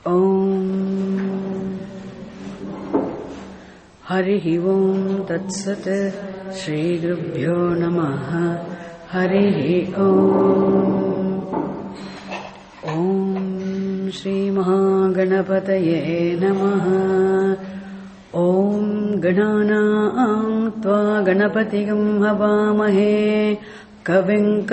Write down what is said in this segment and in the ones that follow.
Om Harihi Om Tat Sat Shri Gurubhyo Namaha Harihi Om Om Shri Mahaganapataye Namaha Om Gananam Tva Ganapatigam Havamahe Kavim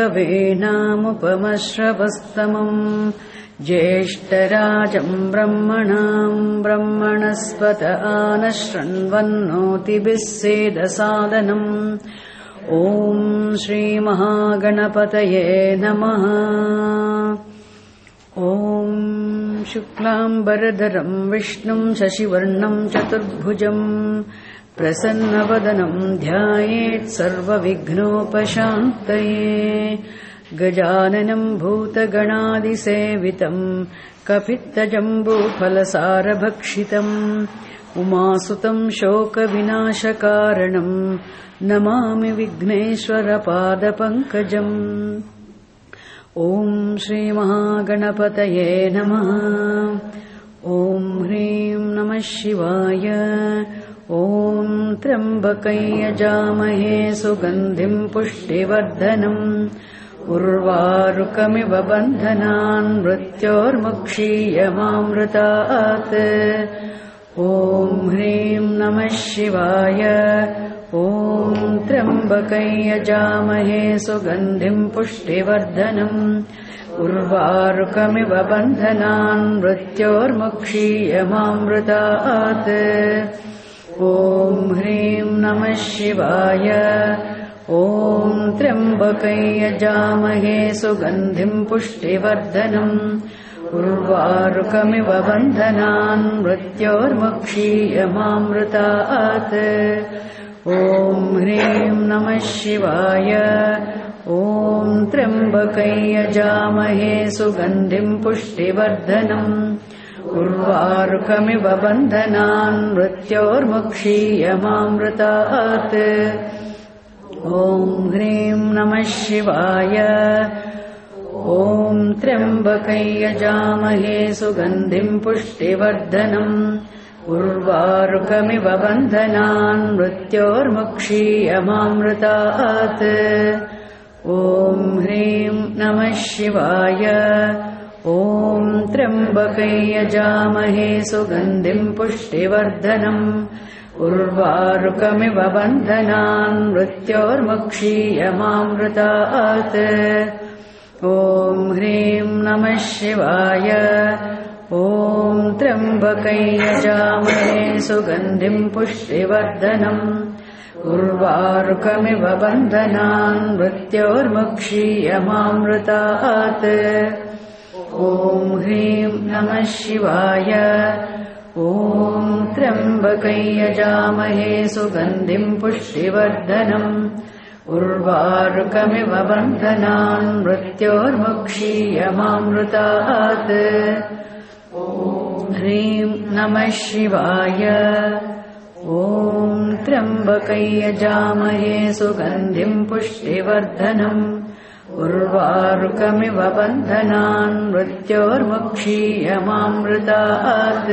Kavenamupamashravastamam Jeshtarajam Brahmanam Brahmanaspata Anashranvannoti Bisseda Sadhanam Om Shri Mahaganapataye Namaha Om Shuklam Baradaram Vishnum Shashivarnam Chaturbhujam Prasannavadanam Dhyayet Sarva Vignopashantaye Gajananam Bhuta Ganadi Sevitam Kapitta Jambu Phalasara Bhakshitam Umasutam Shoka Vinashakaranam Namami Vigneshwara Pada Pankajam Om Shri Mahaganapataye Namaha Om Hrim Namah Shivaya Om Trambakaya Jamahe Sugandhim Pushtivardhanam Urvarukamiva bandhanan mrityormukshiyamamritaat Om Hrim Namah Shivaya Om Trambakaya Jamahe Sugandhim Pushtivardhanam Urvarukamiva bandhanan mrityormukshiyamamritaat Om Hrim Namah Shivaya Om Trambakaya Jamahe Sugandhim Pushtivardhanam Urvarukamiva bandhanan mrityormukshiyamamritaat Om Hrim Namah Shivaya Om Trambakaya Jamahe Sugandhim Pushtivardhanam Urvarukamiva bandhanan mrityormukshiyamamritaat Om Hrim Namah Shivaya Om Trambakaya Jamahe Sugandhim Pushtivardhanam Urvarukamiva bandhanan mrityormukshiyamamritaat Om Hrim Namah Shivaya Om Trambakaya Jamahe Sugandhim Pushtivardhanam Urvarukamiva bandhanan mrityormukshiyamamritaat Om Hrim Namah Shivaya Om Trambakaya Jamahe Sugandhim Pushtivardhanam Urvarukamiva bandhanan mrityormukshiyamamritaat Om Hrim Namah Shivaya Om Trambakaya Jamahe Sugandhim Pushtivardhanam Urvarukamiva bandhanan mrityormukshiyamamritaat Om Hrim Namah Shivaya Om Trambakaya Jamahe Sugandhim Pushtivardhanam Urvarukamiva bandhanan mrityormukshiyamamritaat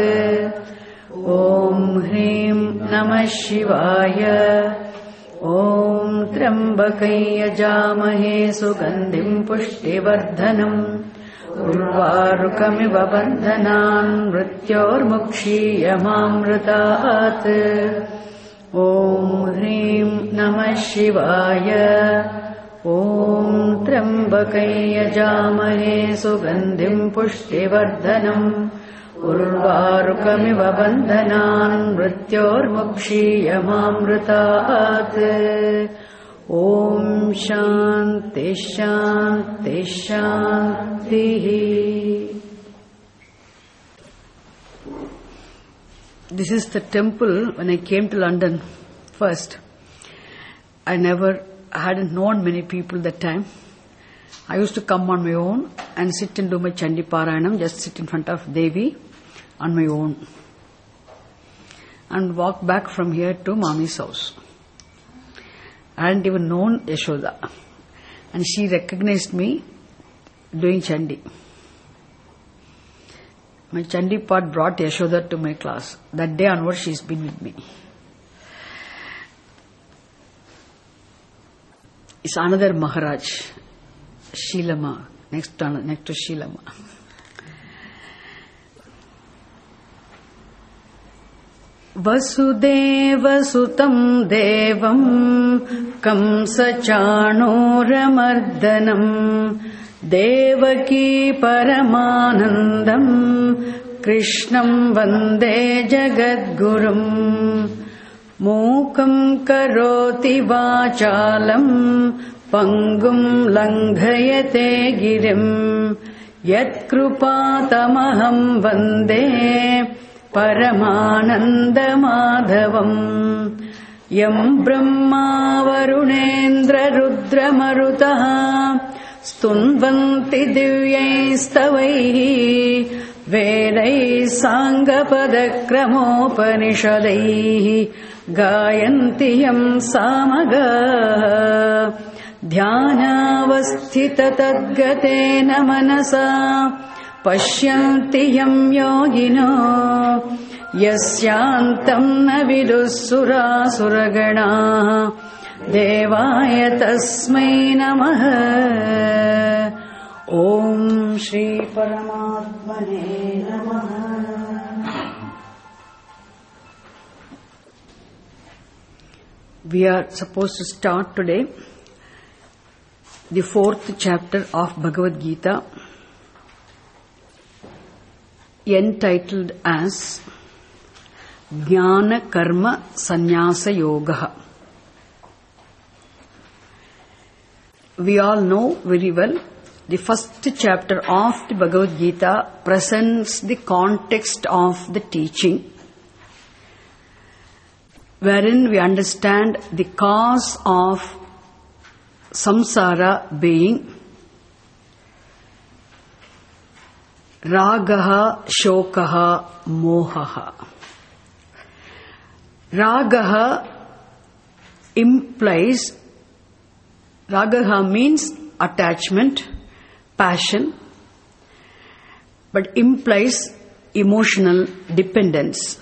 Om Hrim Namah Shivaya Om Trambakaya Jamahe Sugandhim Pushtivardhanam Urvarukamiva bandhanan mrityormukshiyamamritaat Om Hrim Namah Shivaya Om Trambakaya Jamahe Sugandhim Pushtivardhanam Urvarukamiva bandhanan mrityormukshiyamamritaat Om Shanti Shanti Shanti. This is the temple. When I came to London first, I hadn't known many people that time. I used to come on my own and sit and do my Chandi Parayanam, just sit in front of Devi on my own and walk back from here to Mommy's house. I hadn't even known Yashoda, and she recognized me doing Chandi. My Chandipat brought Yashoda to my class. That day onwards she's been with me. It's another Maharaj, Shilama, next to Shilama. Vasudeva sutam devam kamsa chanuramardanam devaki paramanandam krishnam vande jagadgurum mukam karoti vachalam pangum langhayate girim yat krupatamaham vande Paramananda Madhavam Yam Brahma Varunendra Rudra Marutaha Stunvanti Divyaistavaihi Vedai Sangapadakramopanisadaihi Gayanti Yam Samaga Dhyanavasthita Tadgatena Manasa Pashyanti yam yogino yasyantam na vidussura suragana devaya tasmai namaha Om Shri Paramatmane namaha. We are supposed to start today the 4th chapter of Bhagavad Gita, entitled as Jnana Karma Sannyasa Yoga. We all know very well the first chapter of the Bhagavad Gita presents the context of the teaching, wherein we understand the cause of samsara being Ragaha, Shokaha, Mohaha. Ragaha implies, Ragaha means attachment, passion, but implies emotional dependence.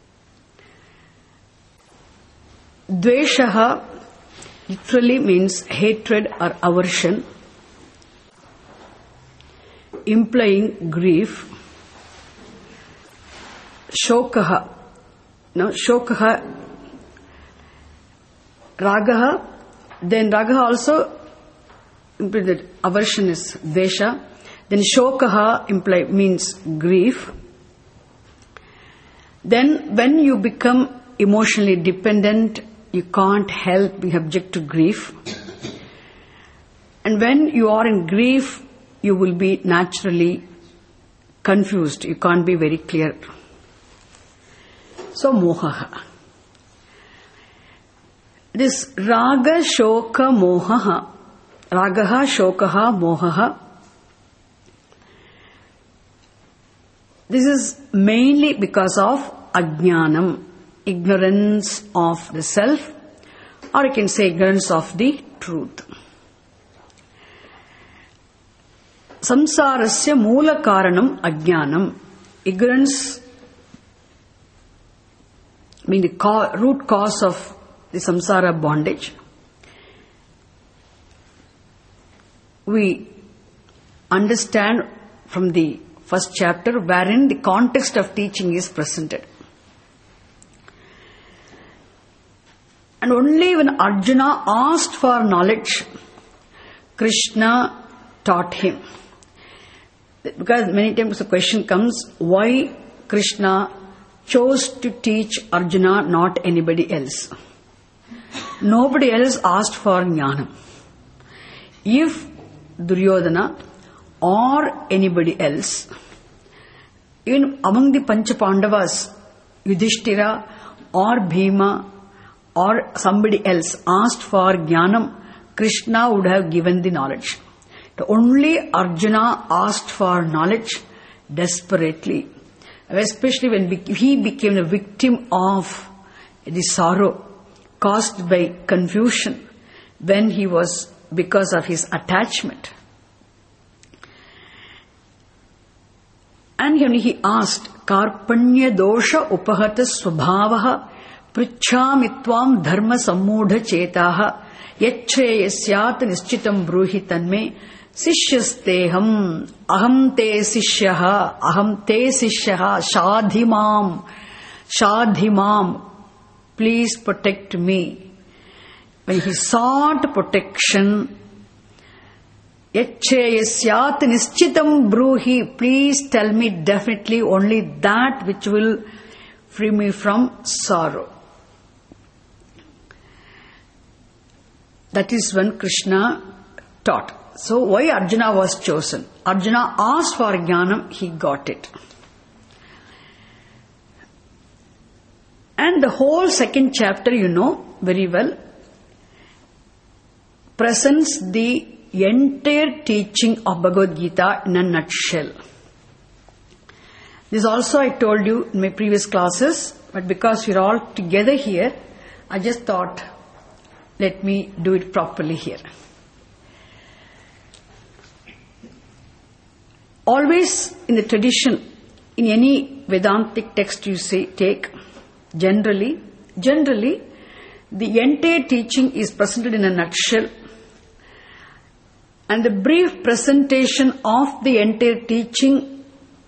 Dveshaha literally means hatred or aversion, implying grief. Shokaha, Ragaha, then Ragaha also implies that aversion is Dvesha, then Shokaha means grief. Then when you become emotionally dependent, you can't help be subject to grief. And when you are in grief, you will be naturally confused. You can't be very clear. So, mohaha. This raga, shoka, mohaha. Ragaha, shokaha, mohaha. This is mainly because of ajnanam, ignorance of the self, or you can say ignorance of the truth. Samsarasya moola karanam ajnanam. Ignorance means the root cause of the samsara bondage. We understand from the first chapter wherein the context of teaching is presented. And only when Arjuna asked for knowledge, Krishna taught him. Because many times the question comes, why Krishna chose to teach Arjuna, not anybody else? Nobody else asked for jnana. If Duryodhana or anybody else, even among the Pancha Pandavas, Yudhishthira or Bhima or somebody else asked for jnanam, Krishna would have given the knowledge. Only Arjuna asked for knowledge desperately, especially when he became a victim of the sorrow caused by confusion when he was because of his attachment. And when he asked, Karpanya dosha upahata swabhavaha pritchamitvam dharma sammudha chetaha yacchreyasyat nischitam bruhi tanme sishyasteham aham te sishyaha shadhimam, please protect me. When he sought protection, Yaccheyasyat nischitam bruhi, please tell me definitely only that which will free me from sorrow. That is when Krishna taught. So why Arjuna was chosen? Arjuna asked for jnanam, he got it. And the whole second chapter, you know very well, presents the entire teaching of Bhagavad Gita in a nutshell. This also I told you in my previous classes, but because we're all together here, I just thought, let me do it properly here. Always in the tradition, in any Vedantic text you take, generally, the entire teaching is presented in a nutshell. And the brief presentation of the entire teaching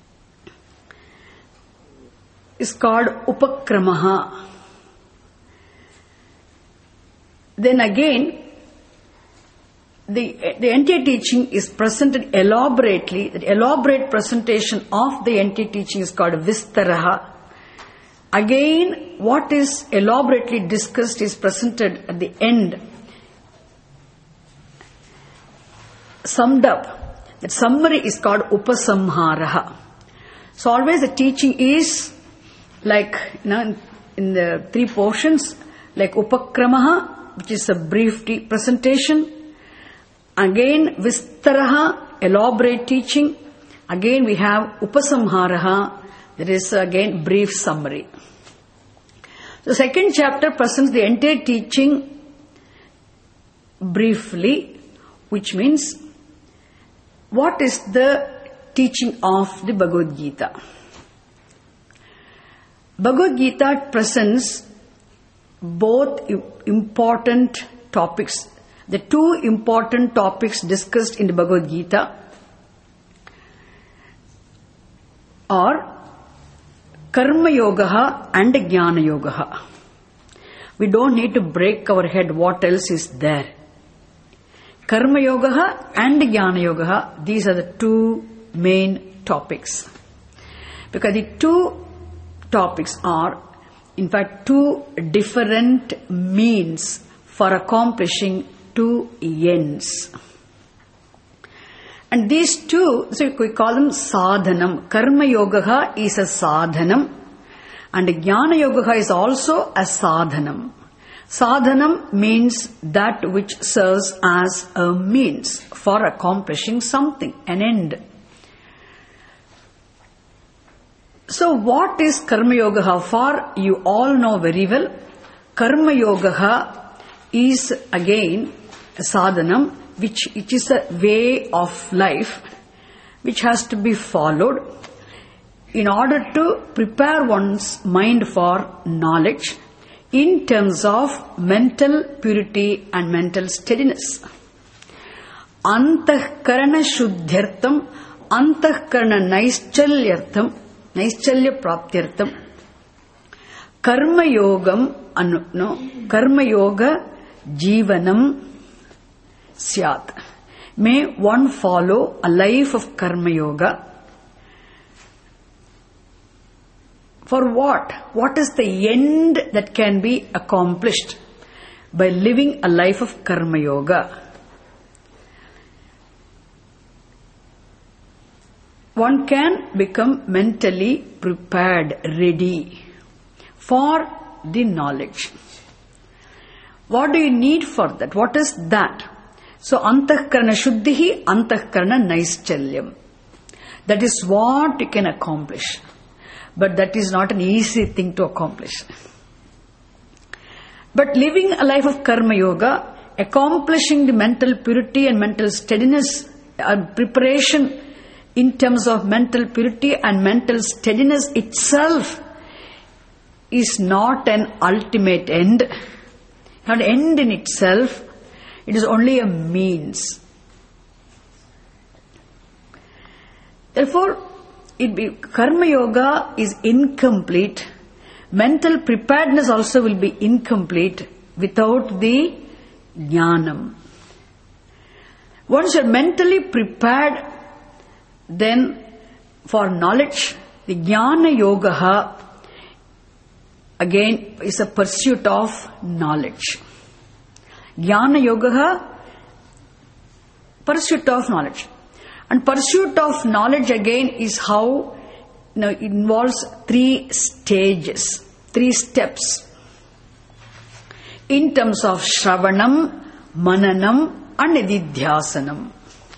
is called Upakramaha. Then again, the entire teaching is presented elaborately. The elaborate presentation of the entire teaching is called Vistaraha. Again, what is elaborately discussed is presented at the end, summed up. That summary is called Upasamharaha. So always the teaching is like, in the three portions, like Upakramaha, which is a brief presentation. Again, Vistaraha, elaborate teaching. Again, we have Upasamharaha, that is again brief summary. The second chapter presents the entire teaching briefly, which means what is the teaching of the Bhagavad Gita. Bhagavad Gita presents both important topics. The two important topics discussed in the Bhagavad Gita are Karma Yogaha and Jnana Yogaha. We don't need to break our head what else is there. Karma Yogaha and Jnana Yogaha, these are the two main topics. Because the two topics are, in fact, two different means for accomplishing two ends. And these two, so we call them sadhanam. Karma Yogaha is a sadhanam and Jnana Yogaha is also a sadhanam. Sadhanam means that which serves as a means for accomplishing something, an end. So what is Karma Yogaha for? You all know very well. Karma Yogaha is again a sadhanam, which is a way of life which has to be followed in order to prepare one's mind for knowledge in terms of mental purity and mental steadiness. Antahkarana shuddhyartham, antahkarana naischalyartham, naischalya praptyartham, karma yogam, karma yoga jivanam syat. May one follow a life of karma yoga. For what? What is the end that can be accomplished by living a life of karma yoga? One can become mentally prepared, ready for the knowledge. What do you need for that? What is that? So, antahkarana shuddhihi, antahkarana naischalyam. That is what you can accomplish. But that is not an easy thing to accomplish. But living a life of karma yoga, accomplishing the mental purity and mental steadiness, preparation in terms of mental purity and mental steadiness itself is not an ultimate end, not an end in itself. It is only a means. Therefore, Karma Yoga is incomplete. Mental preparedness also will be incomplete without the Jnanam. Once you are mentally prepared, then for knowledge, the Jnana Yoga again is a pursuit of knowledge. Jnana Yoga, pursuit of knowledge. And pursuit of knowledge again is how it involves 3 stages, 3 steps. In terms of Shravanam, Mananam and Nididhyasanam.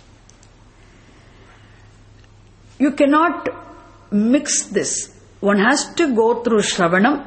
You cannot mix this. One has to go through Shravanam.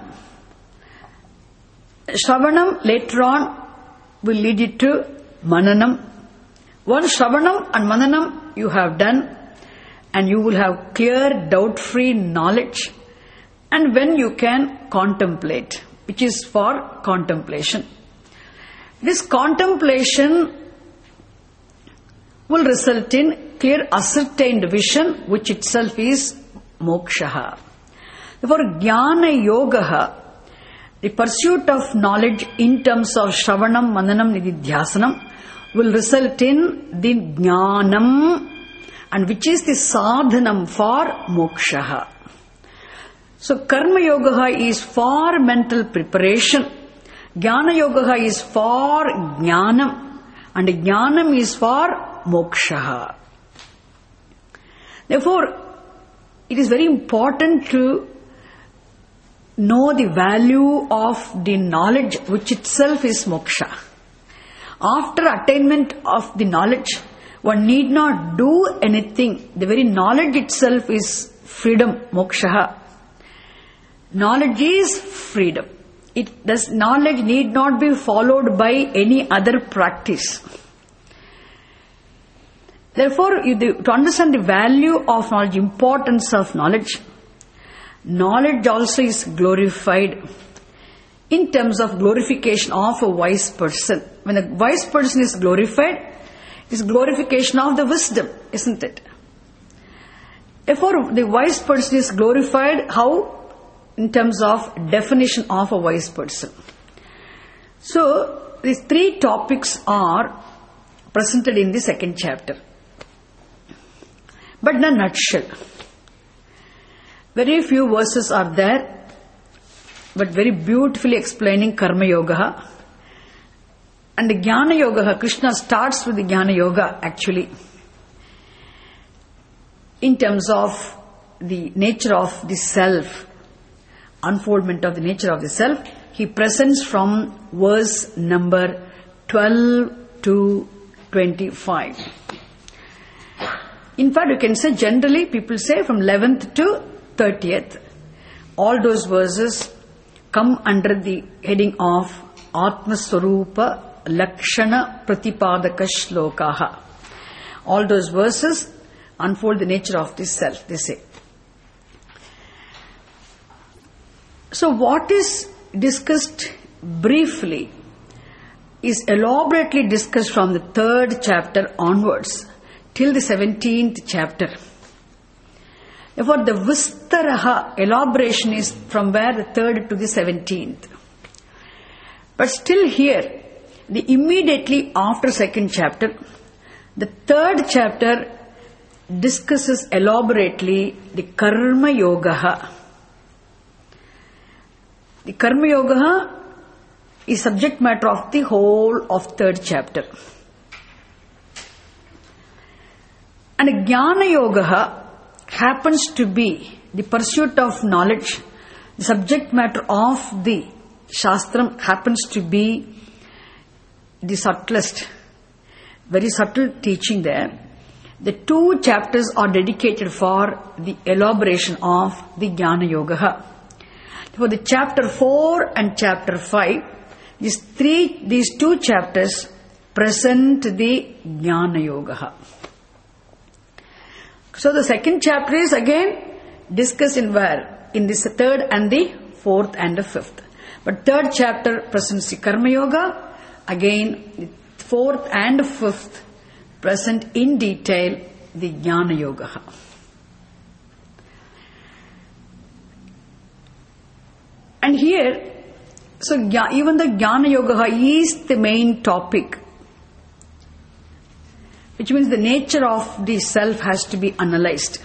Shravanam later on will lead you to Mananam. Once Shravanam and Mananam you have done, and you will have clear, doubt-free knowledge, and when you can contemplate, which is for contemplation. This contemplation will result in clear ascertained vision, which itself is moksha. Therefore, Jnana Yoga, the pursuit of knowledge in terms of Shravanam, Mananam, Nididhyasanam, will result in the Jnanam, and which is the sadhanam for moksha. So, Karma Yoga is for mental preparation, Jnana Yoga is for Jnanam, and Jnanam is for moksha. Therefore, it is very important to know the value of the knowledge, which itself is moksha. After attainment of the knowledge, one need not do anything. The very knowledge itself is freedom, moksha. Knowledge is freedom. Knowledge need not be followed by any other practice. Therefore, to understand the value of knowledge, importance of knowledge, knowledge also is glorified in terms of glorification of a wise person. When a wise person is glorified, it's glorification of the wisdom, isn't it? Therefore, the wise person is glorified how? In terms of definition of a wise person. So, these 3 topics are presented in the 2nd chapter. But in a nutshell, very few verses are there, but very beautifully explaining Karma Yoga. And the Jnana Yoga, Krishna starts with the Jnana Yoga actually, in terms of the nature of the self, unfoldment of the nature of the self. He presents from verse number 12 to 25. In fact, you can say generally, people say from 11th to 30th. All those verses come under the heading of Atma Swarupa Lakshana Pratipadaka Shlokaha. All those verses unfold the nature of the self, they say. So what is discussed briefly is elaborately discussed from the 3rd chapter onwards till the 17th chapter. Therefore, the Vistaraha elaboration is from where the 3rd to the 17th. But still here, the immediately after 2nd chapter, the 3rd chapter discusses elaborately the Karma Yoga. The Karma Yoga is subject matter of the whole of 3rd chapter. And Jnana Yoga happens to be the pursuit of knowledge. The subject matter of the Shastram happens to be the subtlest, very subtle teaching there. The 2 chapters are dedicated for the elaboration of the Jnana Yoga. For the chapter 4 and chapter 5, these 2 chapters present the Jnana Yoga. So the second chapter is again discussed in where? In this third and the fourth and the fifth. But third chapter presents the Karma Yoga. Again, the fourth and fifth present in detail the Jnana Yoga. And here, so even the Jnana Yoga is the main topic, which means the nature of the self has to be analyzed.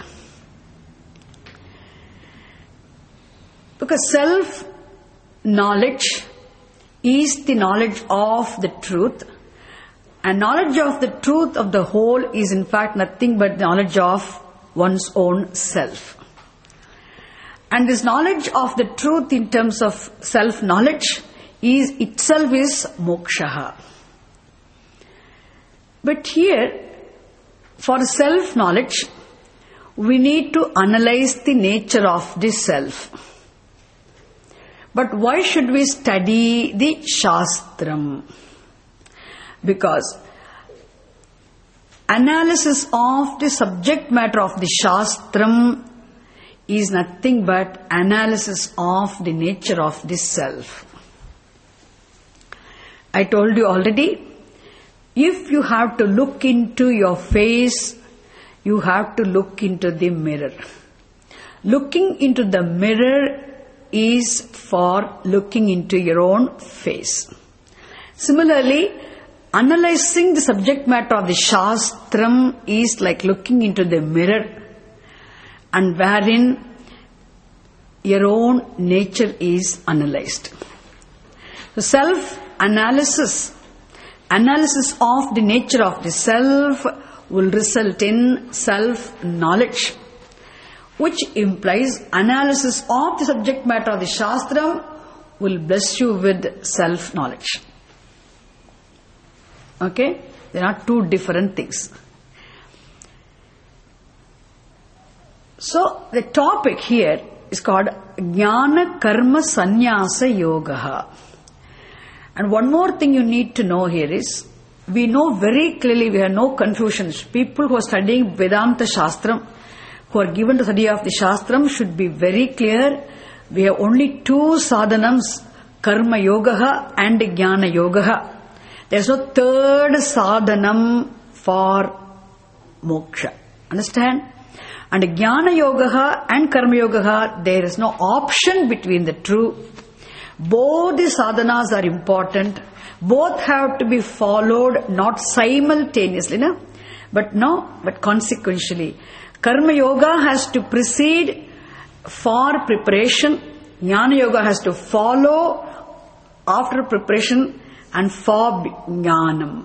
Because self-knowledge is the knowledge of the truth, and knowledge of the truth of the whole is in fact nothing but the knowledge of one's own self. And this knowledge of the truth in terms of self-knowledge is itself is moksha. But here, for self-knowledge, we need to analyze the nature of the self. But why should we study the Shastram? Because analysis of the subject matter of the Shastram is nothing but analysis of the nature of the self. I told you already, if you have to look into your face, you have to look into the mirror. Looking into the mirror is for looking into your own face. Similarly, analyzing the subject matter of the Shastram is like looking into the mirror, and wherein your own nature is analyzed. So self-analysis, analysis of the nature of the self will result in self-knowledge, which implies analysis of the subject matter of the Shastram will bless you with self-knowledge. Okay? There are two different things. So, the topic here is called Jnana Karma Sannyasa Yoga. And one more thing you need to know here is, we know very clearly, we have no confusions. People who are studying Vedanta Shastram, who are given to study of the Shastram, should be very clear. We have only two sadhanams, Karma Yoga and Jnana Yoga. There is no third sadhanam for moksha. Understand? And Jnana Yoga and Karma Yoga, there is no option between the two. Both the sadhanas are important. Both have to be followed, not simultaneously, no? but consequentially. Karma Yoga has to precede for preparation. Jnana Yoga has to follow after preparation and for Jnanam.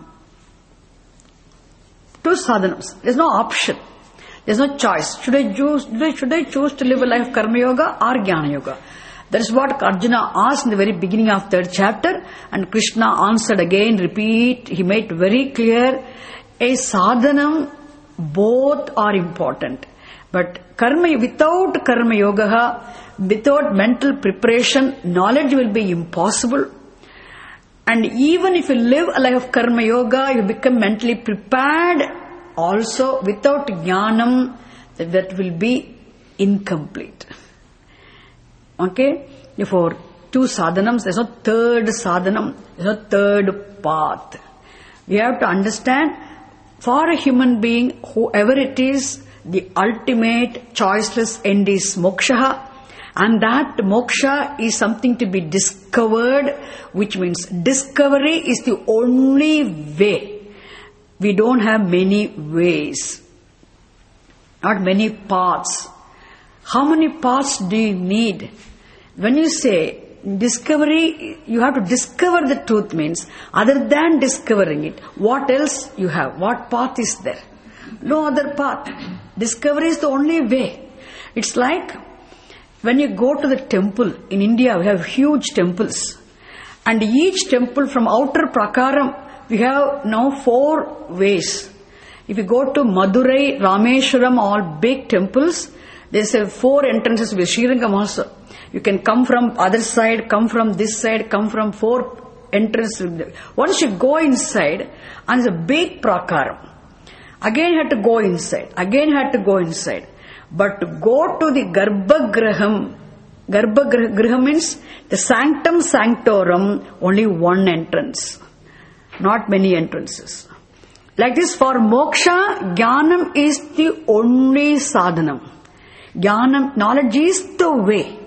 Two sadhanams. There is no option. There is no choice. Should I choose to live a life of Karma Yoga or Jnana Yoga? That is what Arjuna asked in the very beginning of third chapter, and Krishna answered again, repeat. He made very clear, a sadhanam, both are important. But without Karma Yoga, without mental preparation, knowledge will be impossible. And even if you live a life of Karma Yoga, you become mentally prepared. Also, without Jnanam, that will be incomplete. Okay? Therefore, two sadhanams, there is no third sadhanam, there is no third path. We have to understand, for a human being, whoever it is, the ultimate choiceless end is moksha. And that moksha is something to be discovered, which means discovery is the only way. We don't have many ways, not many paths. How many paths do you need? When you say discovery, you have to discover the truth, means other than discovering it, what else you have? What path is there? No other path. Discovery is the only way. It's like when you go to the temple, in India we have huge temples, and each temple from outer prakaram, we have now 4 ways. If you go to Madurai, Rameshwaram, all big temples, there's 4 entrances with Srirangam also. You can come from other side, come from this side, come from 4 entrances. Once you go inside, and it's a big prakaram. Again had to go inside. Again had to go inside. But to go to the Garbhagraham, Garbhagraham means the sanctum sanctorum, only one entrance. Not many entrances. Like this, for moksha, jnanam is the only sadhanam. Jnanam, knowledge is the way.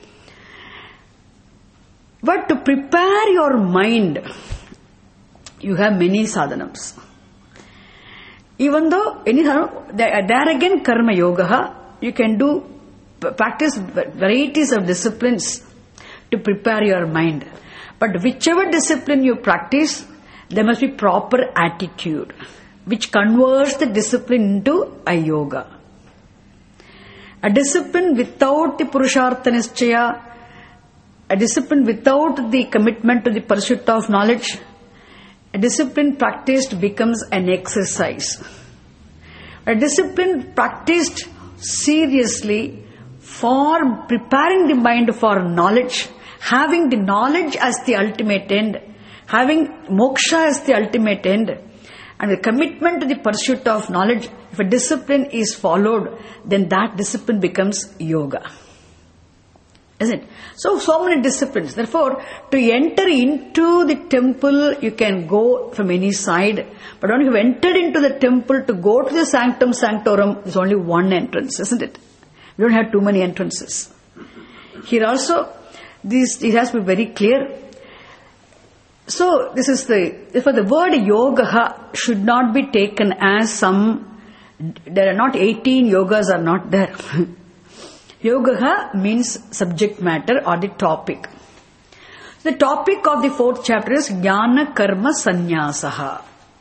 But to prepare your mind, you have many sadhanams. Even though there again karma yoga, you can practice varieties of disciplines to prepare your mind. But whichever discipline you practice, there must be proper attitude, which converts the discipline into a yoga. A discipline without the purushartha nischaya, a discipline without the commitment to the pursuit of knowledge, a discipline practiced becomes an exercise. A discipline practiced seriously for preparing the mind for knowledge, having the knowledge as the ultimate end, having moksha as the ultimate end, and the commitment to the pursuit of knowledge, if a discipline is followed, then that discipline becomes yoga. Isn't it? So many disciplines. Therefore, to enter into the temple, you can go from any side. But when you have entered into the temple, to go to the sanctum sanctorum, there's only one entrance, isn't it? We don't have too many entrances. Here also, it has to be very clear. So, therefore the word yoga should not be taken as there are not 18 yogas are not there. Yoga means subject matter or the topic. The topic of the 4th chapter is Jnana Karma Sannyasaha.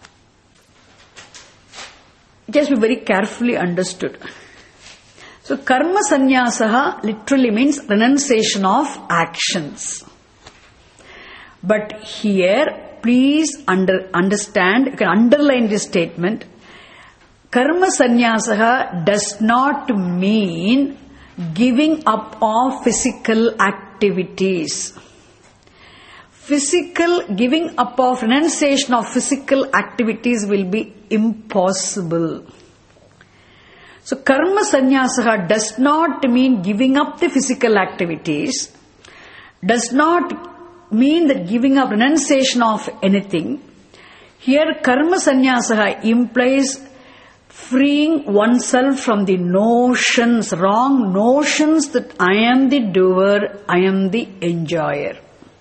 It has to be very carefully understood. So, Karma Sannyasaha literally means renunciation of actions. But here, please understand, you can underline this statement. Karma Sannyasaha does not mean giving up of physical activities. Giving up of renunciation of physical activities will be impossible. So, Karma Sannyasaha does not mean giving up the physical activities, does not mean that giving up renunciation of anything. Here, Karma Sannyasaha implies freeing oneself from the notions, wrong notions that I am the doer, I am the enjoyer.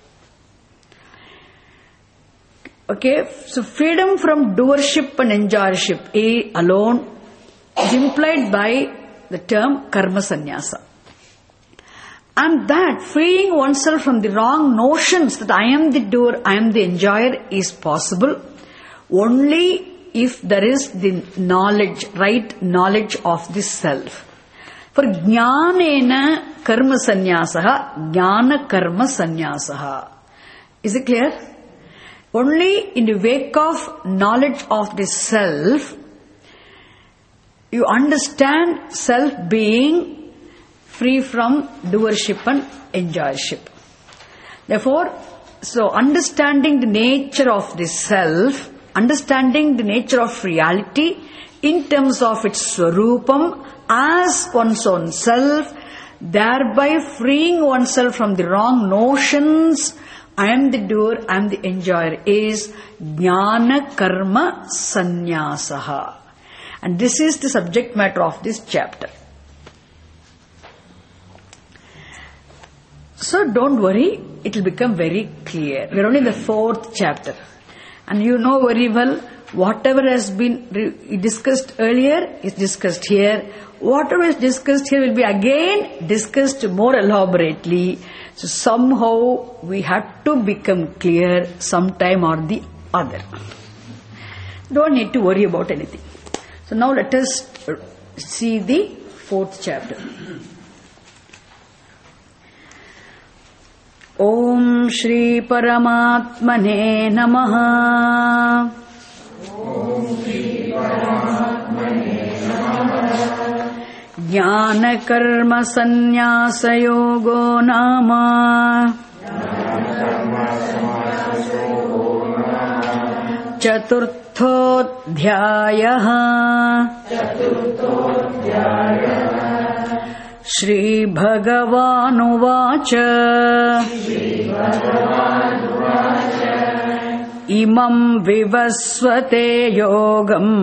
Okay, so freedom from doership and enjoyership alone is implied by the term Karma Sannyasa. And that freeing oneself from the wrong notions that I am the doer, I am the enjoyer is possible only if there is the knowledge, right knowledge of the self. For jnanena karma sannyasaha, jnana karma sannyasaha. Is it clear? Only in the wake of knowledge of the self, you understand self being free from doership and enjoyership. Therefore, so understanding the nature of the self, understanding the nature of reality in terms of its swarupam as one's own self, thereby freeing oneself from the wrong notions, I am the doer, I am the enjoyer, is jnana karma sannyasaha. And this is the subject matter of this chapter. So don't worry, it will become very clear. We are only in the 4th chapter. And you know very well, whatever has been discussed earlier is discussed here. Whatever is discussed here will be again discussed more elaborately. So somehow we have to become clear sometime or the other. Don't need to worry about anything. So now let us see the 4th chapter. Om Shri Paramatmane Namaha. Om Shri Paramatmane Namaha. Jnana Karma Sannyasa Yogo Nama. Chaturth चतुर्थोऽध्यायः श्रीभगवानुवाच इमं विवस्वते योगम्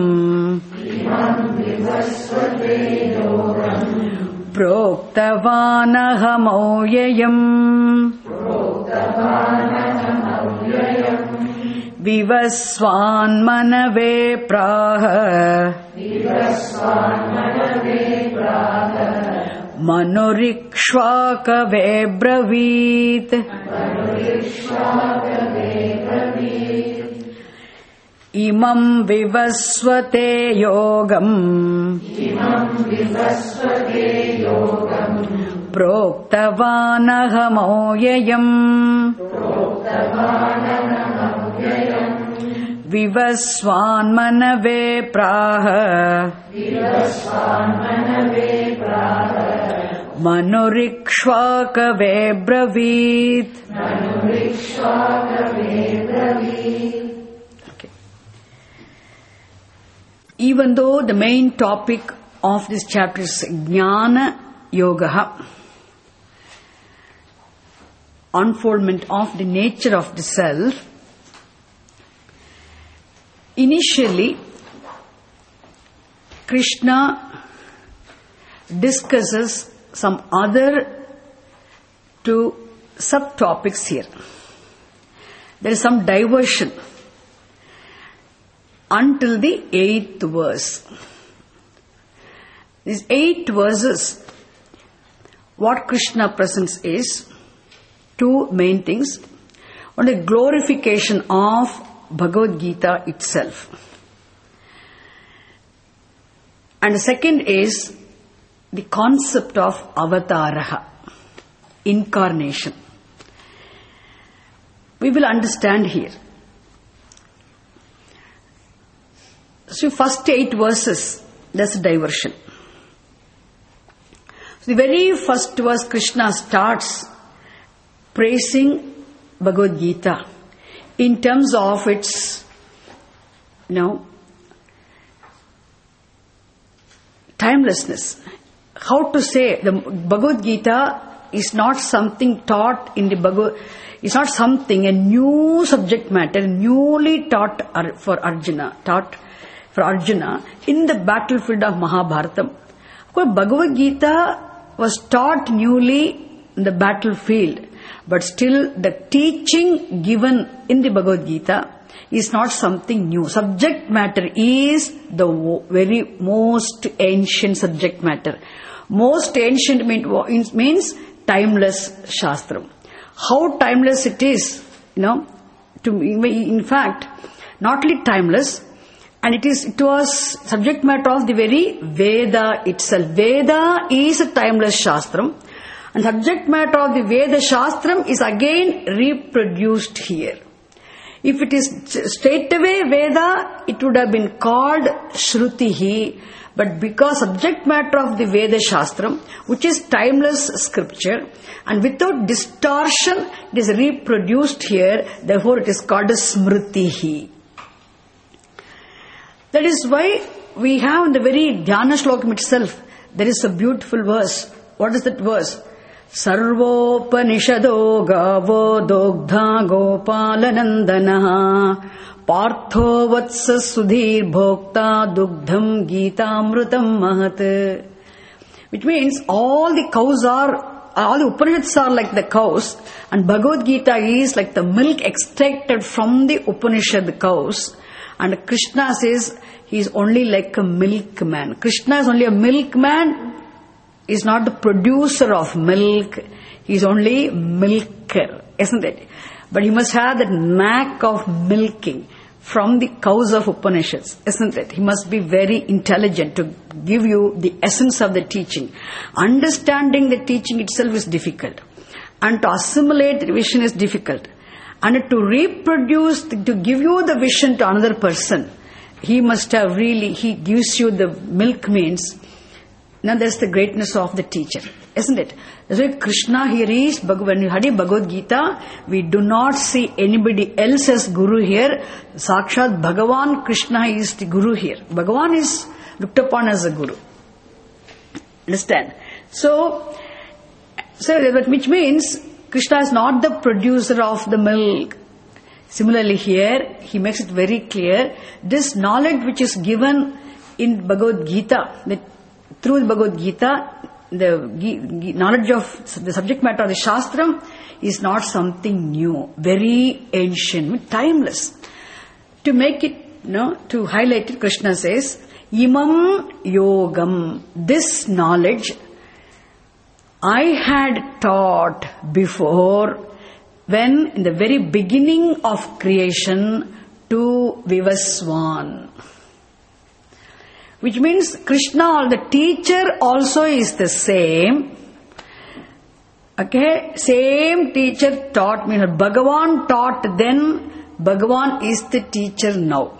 प्रोक्तवानहमव्ययम् विवस्वान्मनवे प्राह मनुरिक्ष्वाकवे ब्रवीत् इमं विवस्वते योगम् प्रोक्तवानहमव्ययम् विवस्वान्मनवे प्राह मनुरिक्ष्वाकवे ब्रवीत्. Okay. Even though the main topic of this chapter is Jnana Yoga, unfoldment of the nature of the self, initially Krishna discusses some other two subtopics here. There is some diversion until the 8th verse. These 8 verses, what Krishna presents is two main things. One is glorification of Bhagavad Gita itself. And the second is the concept of avataraha, incarnation. We will understand here. So first 8 verses, that's a diversion. So the very first verse, Krishna starts praising Bhagavad Gita in terms of its, timelessness. How to say the Bhagavad Gita is not something taught in the it's not something, a new subject matter, newly taught for Arjuna in the battlefield of Mahabharata. Bhagavad Gita was taught newly in the battlefield, but still the teaching given in the Bhagavad Gita is not something new. Subject matter is the very most ancient subject matter. Most ancient means timeless Shastram. How timeless it is, in fact, not only timeless, and it was subject matter of the very Veda itself. Veda is a timeless Shastram, and subject matter of the Veda Shastram is again reproduced here. If it is straight away Veda, it would have been called Shrutihi. But because subject matter of the Veda Shastram, which is timeless scripture, and without distortion, it is reproduced here, therefore it is called as Smritihi. That is why we have in the very Dhyana Shlokam itself, there is a beautiful verse. What is that verse? Sarvopanishado gavo dogdha gopalanandanaha Partho vatsa sudhir bhokta dugdham gitamrutam mahat. Which means all the Upanishads are like the cows, and Bhagavad Gita is like the milk extracted from the Upanishad cows. And Krishna says he is only like a milkman. Krishna is only a milkman, is not the producer of milk. He is only milker, isn't it? But he must have that knack of milking from the cows of Upanishads, isn't it? He must be very intelligent to give you the essence of the teaching. Understanding the teaching itself is difficult, and to assimilate the vision is difficult, and to reproduce, to give you the vision to another person, he must have really, he gives you the milk means Now that's the greatness of the teacher, isn't it? That's why Krishna here is, when you study Bhagavad Gita, we do not see anybody else as Guru here. Sakshat Bhagavan Krishna is the Guru here. Bhagavan is looked upon as a Guru. Understand? So which means Krishna is not the producer of the milk. Similarly here, he makes it very clear, this knowledge which is given in Bhagavad Gita, through the Bhagavad Gita, the knowledge of the subject matter of the Shastram is not something new, very ancient, timeless. To make it, to highlight it, Krishna says, Imam Yogam, this knowledge I had taught before when in the very beginning of creation to Vivaswan. Which means Krishna, the teacher also is the same. Okay, same teacher taught me. Bhagavan taught then, Bhagavan is the teacher now.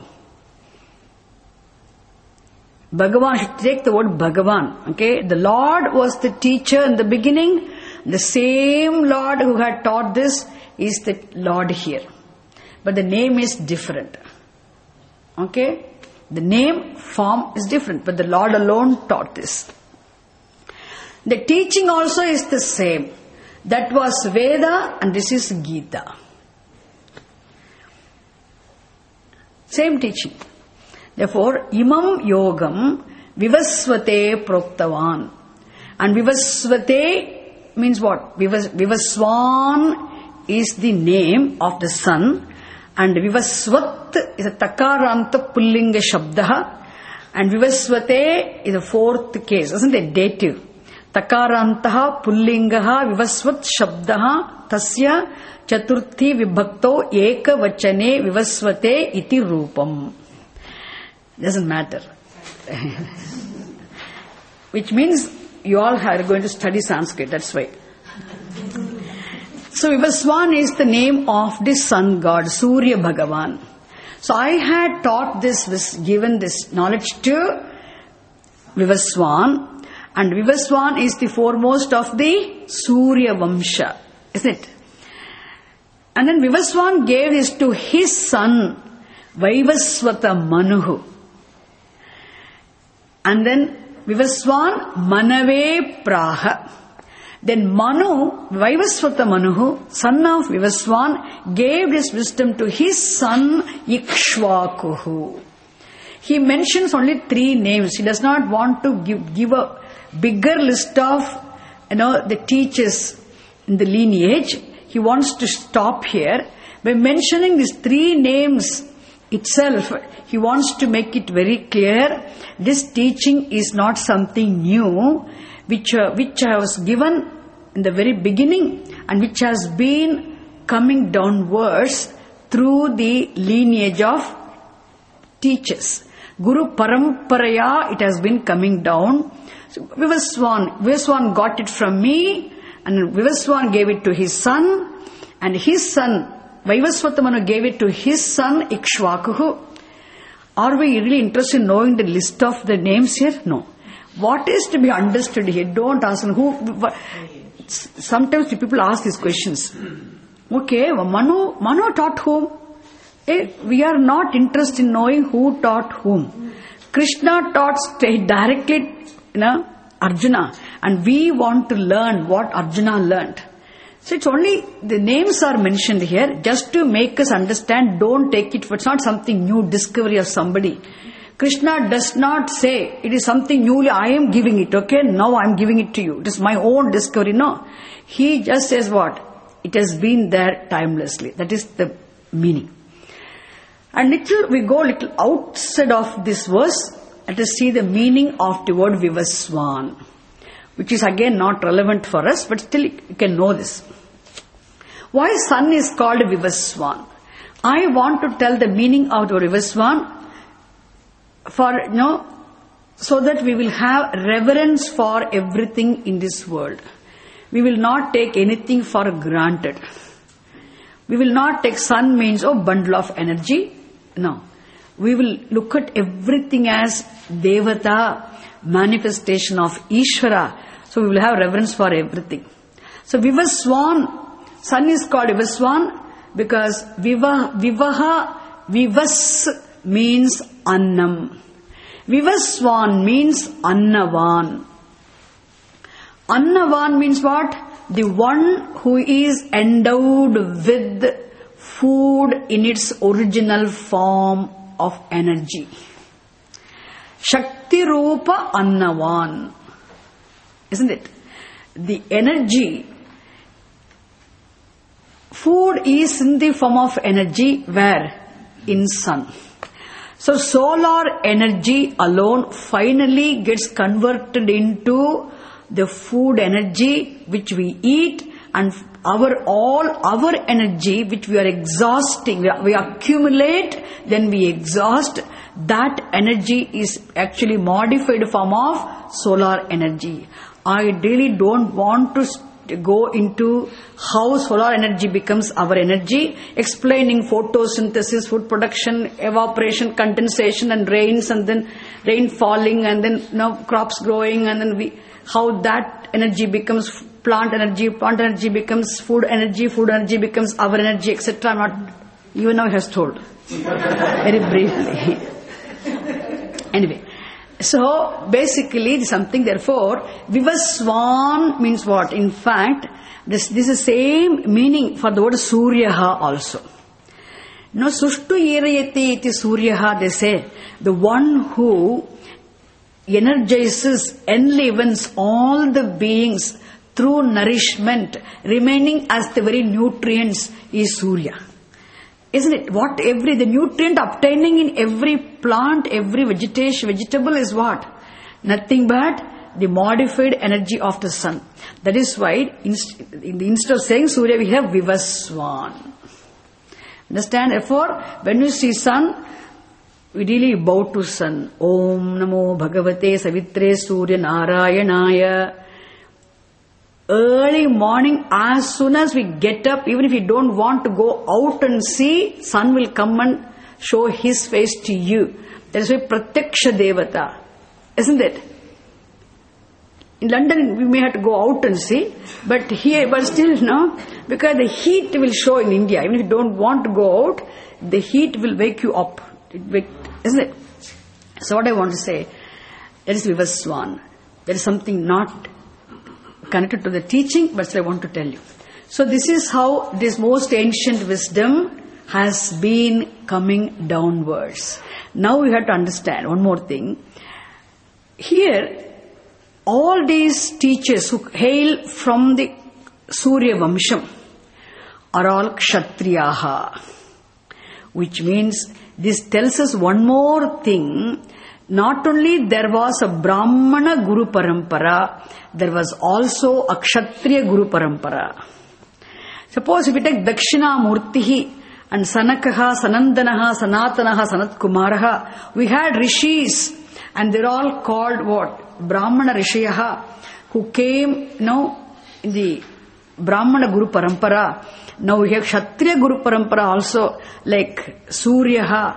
Bhagavan, should take the word Bhagavan. Okay, the Lord was the teacher in the beginning. The same Lord who had taught this is the Lord here. But the name is different. Okay? The name, form is different, but the Lord alone taught this. The teaching also is the same. That was Veda and this is Gita. Same teaching. Therefore, Imam Yogam Vivasvate Proktavan. And Vivasvate means what? Vivaswan is the name of the sun. And Vivasvat is a Takaranta Pullinga Shabdaha. And Vivasvate is the fourth case, isn't it? Dative. Takarantaha Pullingaha Vivasvat Shabdaha Tasya Chaturthi Vibhakto Eka Vachane Vivasvate Iti Rupam. Doesn't matter. Which means you all are going to study Sanskrit, that's why. So Vivaswan is the name of the sun god, Surya Bhagavan. So I had taught this, given this knowledge to Vivaswan. And Vivaswan is the foremost of the Surya Vamsha, isn't it? And then Vivaswan gave this to his son, Vaivasvata Manuhu. And then Vivaswan Manave Praha. Then Manu, Vaivasvata Manuhu, son of Vivaswan, gave this wisdom to his son Ikshvakuhu. He mentions only 3 names. He does not want to give a bigger list of, the teachers in the lineage. He wants to stop here. By mentioning these 3 names itself, he wants to make it very clear, this teaching is not something new, which was given in the very beginning and which has been coming downwards through the lineage of teachers. Guru Paramparaya, it has been coming down. So Vivaswan got it from me, and Vivaswan gave it to his son, and his son Vaivasvatamanu gave it to his son Ikshvakuhu. Are we really interested in knowing the list of the names here? No. What is to be understood here? Don't ask who. Sometimes people ask these questions. Okay, Manu taught whom? We are not interested in knowing who taught whom. Krishna taught directly, Arjuna, and we want to learn what Arjuna learned. So it's only the names are mentioned here just to make us understand. Don't take it for it's not something new discovery of somebody. Krishna does not say it is something newly I am giving it. Okay, now I am giving it to you. It is my own discovery. No, he just says what it has been there timelessly. That is the meaning. And we go little outside of this verse. Let us see the meaning of the word Vivaswan, which is again not relevant for us, but still you can know this. Why sun is called Vivaswan? I want to tell the meaning of the word Vivaswan so that we will have reverence for everything in this world. We will not take anything for granted. We will not take sun means bundle of energy. No. We will look at everything as Devata, manifestation of Ishvara. So we will have reverence for everything. So Vivaswan, sun is called Vivaswan because Vivas means Annam. Vivaswan means Annavan. Annavan means what? The one who is endowed with food in its original form of energy. Shakti Rupa Annavan. Isn't it? The energy. Food is in the form of energy where? In sun. So solar energy alone finally gets converted into the food energy which we eat, and all our energy which we are exhausting, we accumulate, then we exhaust. That energy is actually modified form of solar energy. I really don't want to go into how solar energy becomes our energy, explaining photosynthesis, food production, evaporation, condensation, and rains, and then rain falling, and then crops growing, and then how that energy becomes plant energy becomes food energy becomes our energy, etc. Not even now he has told very briefly. Anyway, so basically something, therefore Vivaswan means what? In fact, this is the same meaning for the word Suryaha also. Sushtu Irayate iti Suryaha, they say, the one who energizes, enlivens all the beings through nourishment, remaining as the very nutrients, is Surya. Isn't it? The nutrient obtaining in every plant, every vegetable is what? Nothing but the modified energy of the sun. That is why instead of saying Surya, we have Vivaswan. Understand? Therefore, when you see sun, we really bow to sun. Om Namo Bhagavate Savitre Surya Narayanaya. Early morning, as soon as we get up, even if we don't want to go out and see, sun will come and show his face to you. That is why Pratyaksha Devata. Isn't it? In London, we may have to go out and see, but still, no, because the heat will show in India. Even if you don't want to go out, the heat will wake you up. Isn't it? So what I want to say, that is Vivaswan. There is something not connected to the teaching, but still I want to tell you. So this is how this most ancient wisdom has been coming downwards. Now we have to understand one more thing. Here, all these teachers who hail from the Surya Vamsham are all Kshatriyaha, which means this tells us one more thing. Not only there was a Brahmana Guru Parampara, there was also a Kshatriya Guru Parampara. Suppose if we take Dakshina Murtihi and Sanakaha, Sanandanaha, Sanatanaha, Sanat Kumaraha, we had rishis, and they're all called what? Brahmana Rishayaha, who came in the Brahmana Guru Parampara. Now we have Kshatriya Guru Parampara also, like Suryaha,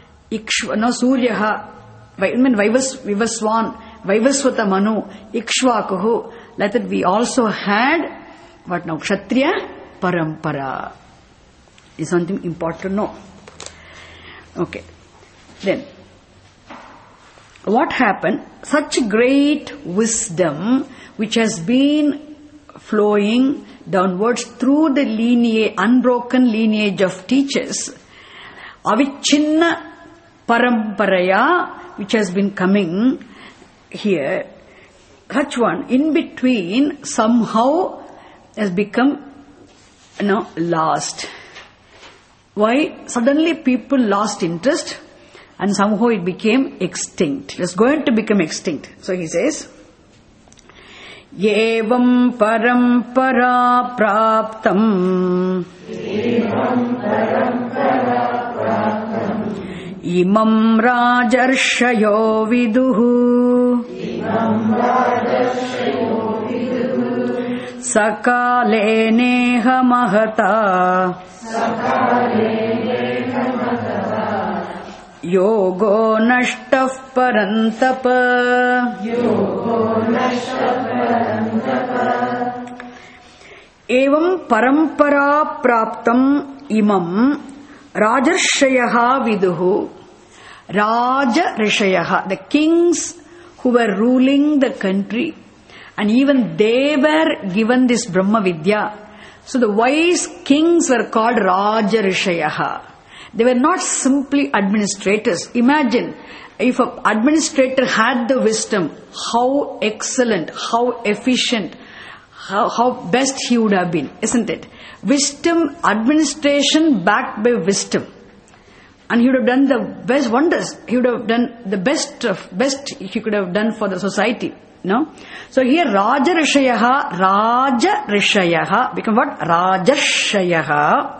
Suryaha, Vivaswan, Vaivasvata Manu, Ikshvakuhu. Like that we also had, what now? Kshatriya Parampara. Is something important to know. Okay. Then, what happened? Such great wisdom which has been flowing downwards through the unbroken lineage of teachers, Avichinna Paramparaya, which has been coming here, such one in between somehow has become lost. Why? Suddenly people lost interest and somehow it became extinct. It was going to become extinct. So he says, Yevam parampara praptam imam rajarshayo viduhu sakale neha mahata Yogo nashtah parantapa. Evam parampara praptam imam Rajarshayaha viduhu. Raja Rishayaha, the kings who were ruling the country, and even they were given this Brahma Vidya. So the wise kings were called Raja Rishayaha. They were not simply administrators. Imagine if an administrator had the wisdom, how excellent, how efficient, how best he would have been, isn't it? Wisdom, administration backed by wisdom. And he would have done the best wonders. He would have done the best he could have done for the society. No? So here Raja Rishayaha become what? Rajarshayaha.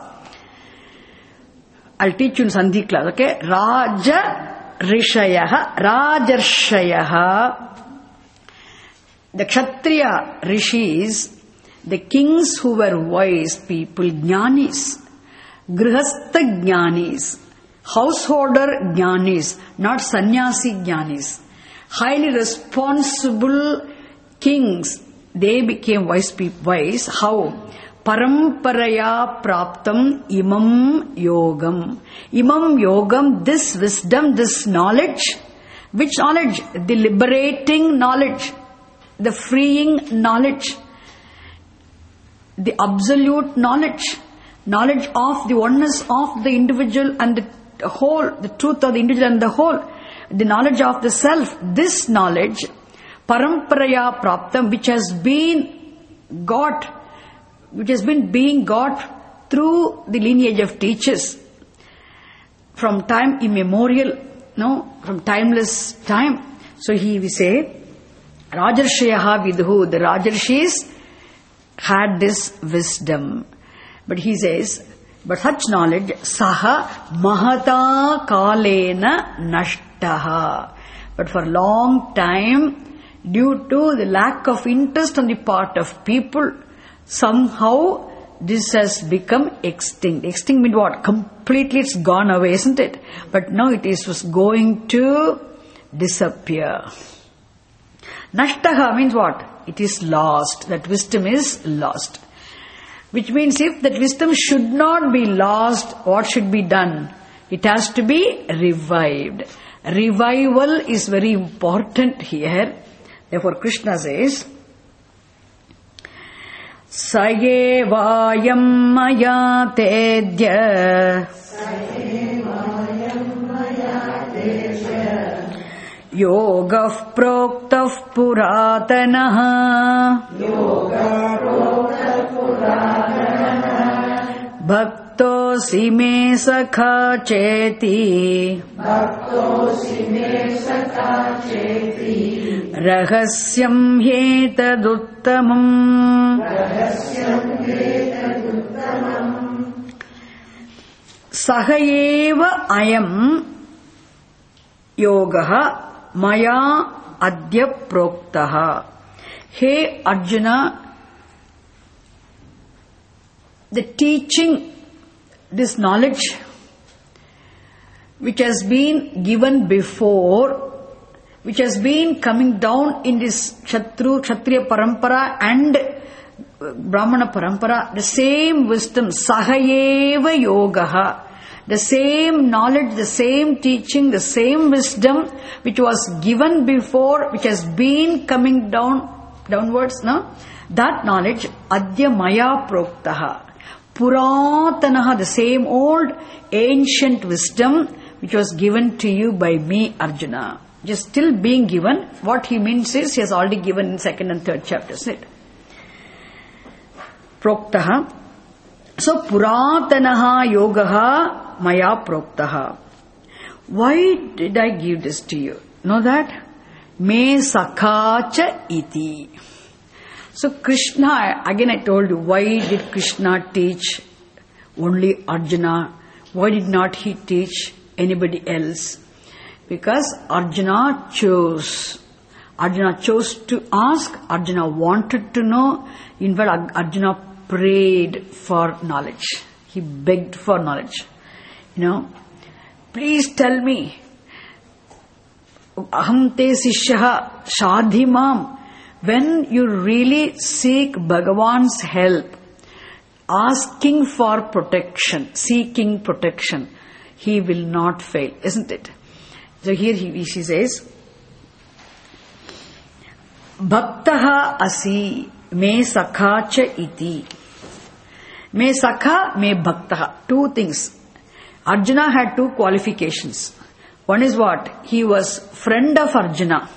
I'll teach you in Sandhi class, okay? Raja Rishayaha, Rajarshayaha. The Kshatriya Rishis, the kings who were wise people, Jnanis, Grihastha Jnanis, householder Jnanis, not sannyasi Jnanis. Highly responsible kings, they became wise people. Wise, how? Paramparaya praptam imam yogam. Imam yogam, this wisdom, this knowledge. Which knowledge? The liberating knowledge. The freeing knowledge. The absolute knowledge. Knowledge of the oneness of the individual and the whole. The truth of the individual and the whole. The knowledge of the self. This knowledge, paramparaya praptam, which has been being got through the lineage of teachers from time immemorial, from timeless time. So we say, Rajarshayaha vidhu, the Rajarshis had this wisdom. But he says, but such knowledge, saha mahata kalena nashtaha. But for a long time, due to the lack of interest on the part of people, somehow this has become extinct. Extinct means what? Completely it's gone away, isn't it? But now it was going to disappear. Nashtaha means what? It is lost. That wisdom is lost. Which means if that wisdom should not be lost, what should be done? It has to be revived. Revival is very important here. Therefore Krishna says, Sayevayam maya tedya Yogah proktah puratanaha Bhaktosi me sakha cheti Rahasyam hetaduttamam. Sahayeva ayam yogaha maya adya proktaha. Hey Arjuna, the teaching, this knowledge which has been given before, which has been coming down in this Kshatriya Parampara and Brahmana Parampara, the same wisdom, Sahayeva Yogaha, the same knowledge, the same teaching, the same wisdom which was given before, which has been coming downwards, no? That knowledge, Adya Maya Proktaha, Puratanaha, the same old ancient wisdom which was given to you by me, Arjuna. Just still being given. What he means is he has already given in 2nd and 3rd chapters. Right? Proktaha. So Puratanaha Yogaha Maya Proktaha. Why did I give this to you? Know that? Me Sakhacha iti. So Krishna, again I told you, why did Krishna teach only Arjuna? Why did not he teach anybody else? Because Arjuna chose. Arjuna chose to ask. Arjuna wanted to know. In fact, Arjuna prayed for knowledge. He begged for knowledge. please tell me. Aham te sishyaha shadhimam. When you really seek Bhagavan's help, asking for protection, seeking protection, he will not fail, isn't it? So here she says, Bhaktaha asi me sakha cha iti. Me sakha, me bhaktaha. Two things. Arjuna had two qualifications. One is what? He was friend of Arjuna.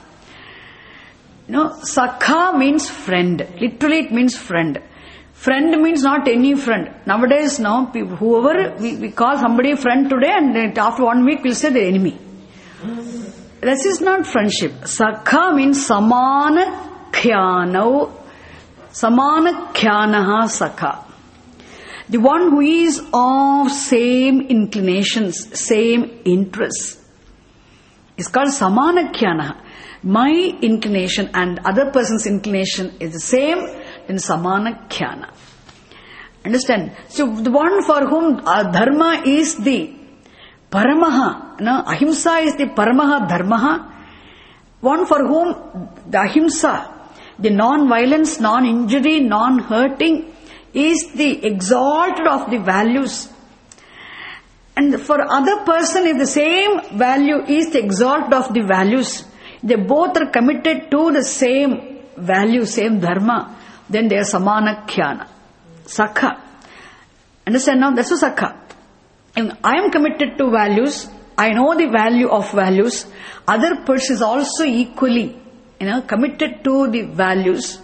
Sakha means friend. Literally it means friend. Friend means not any friend. Nowadays, whoever we call somebody a friend today, and after 1 week we'll say the enemy. This is not friendship. Sakha means samana khyanav. Samana khyanaha sakha. The one who is of same inclinations, same interests. It's called samana khyanaha. My inclination and other person's inclination is the same in samana khyana. Understand? So the one for whom dharma is the paramaha, ahimsa is the paramaha dharmaha. One for whom the ahimsa, the non-violence, non-injury, non-hurting is the exalted of the values. And for other person if the same value is the exalted of the values, they both are committed to the same value, same dharma, then they are samana khyana. Sakha. Understand now? That's a sakha. And I am committed to values. I know the value of values. Other person is also equally, committed to the values.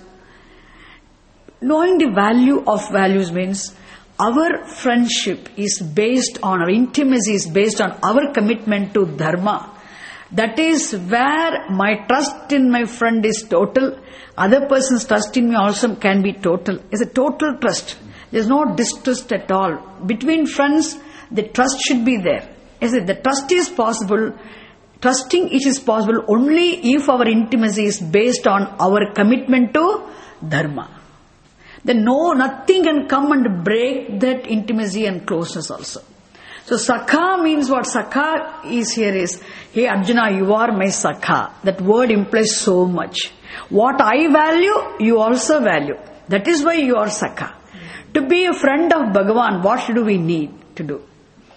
Knowing the value of values means our friendship is based on, our intimacy is based on our commitment to dharma. That is where my trust in my friend is total. Other person's trust in me also can be total. It's a total trust. There's no distrust at all. Between friends, the trust should be there. The trust is possible. Trusting it is possible only if our intimacy is based on our commitment to dharma. Then nothing can come and break that intimacy and closeness also. So sakha means what sakha is here is, hey Arjuna, you are my sakha. That word implies so much. What I value, you also value. That is why you are sakha. To be a friend of Bhagavan, what do we need to do?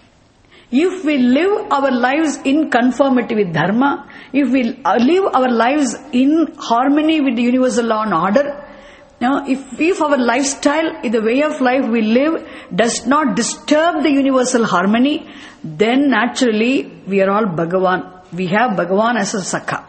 If we live our lives in conformity with dharma, if we live our lives in harmony with the universal law and order, if our lifestyle, the way of life we live, does not disturb the universal harmony, then naturally we are all Bhagavan. We have Bhagavan as a sakha.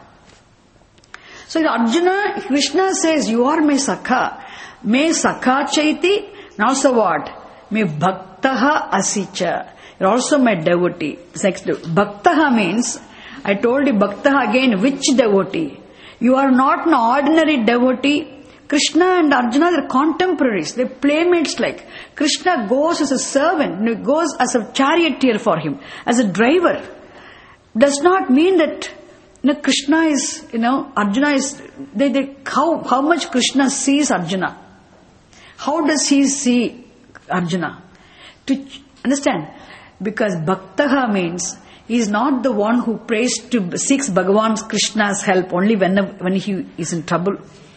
So Arjuna, Krishna says, you are my sakha. Me sakha chaiti. Now so what? Me bhaktaha asicha. You're also my devotee. Next, bhaktaha means, I told you bhaktaha again, which devotee? You are not an ordinary devotee. Krishna and Arjuna, they're contemporaries, they're playmates like. Krishna goes as a servant, goes as a charioteer for him, as a driver. Does not mean that Krishna is, Arjuna is, how much Krishna sees Arjuna? How does he see Arjuna? To understand, because Bhaktaha means he is not the one who seeks Bhagavan's Krishna's help only when he is in trouble.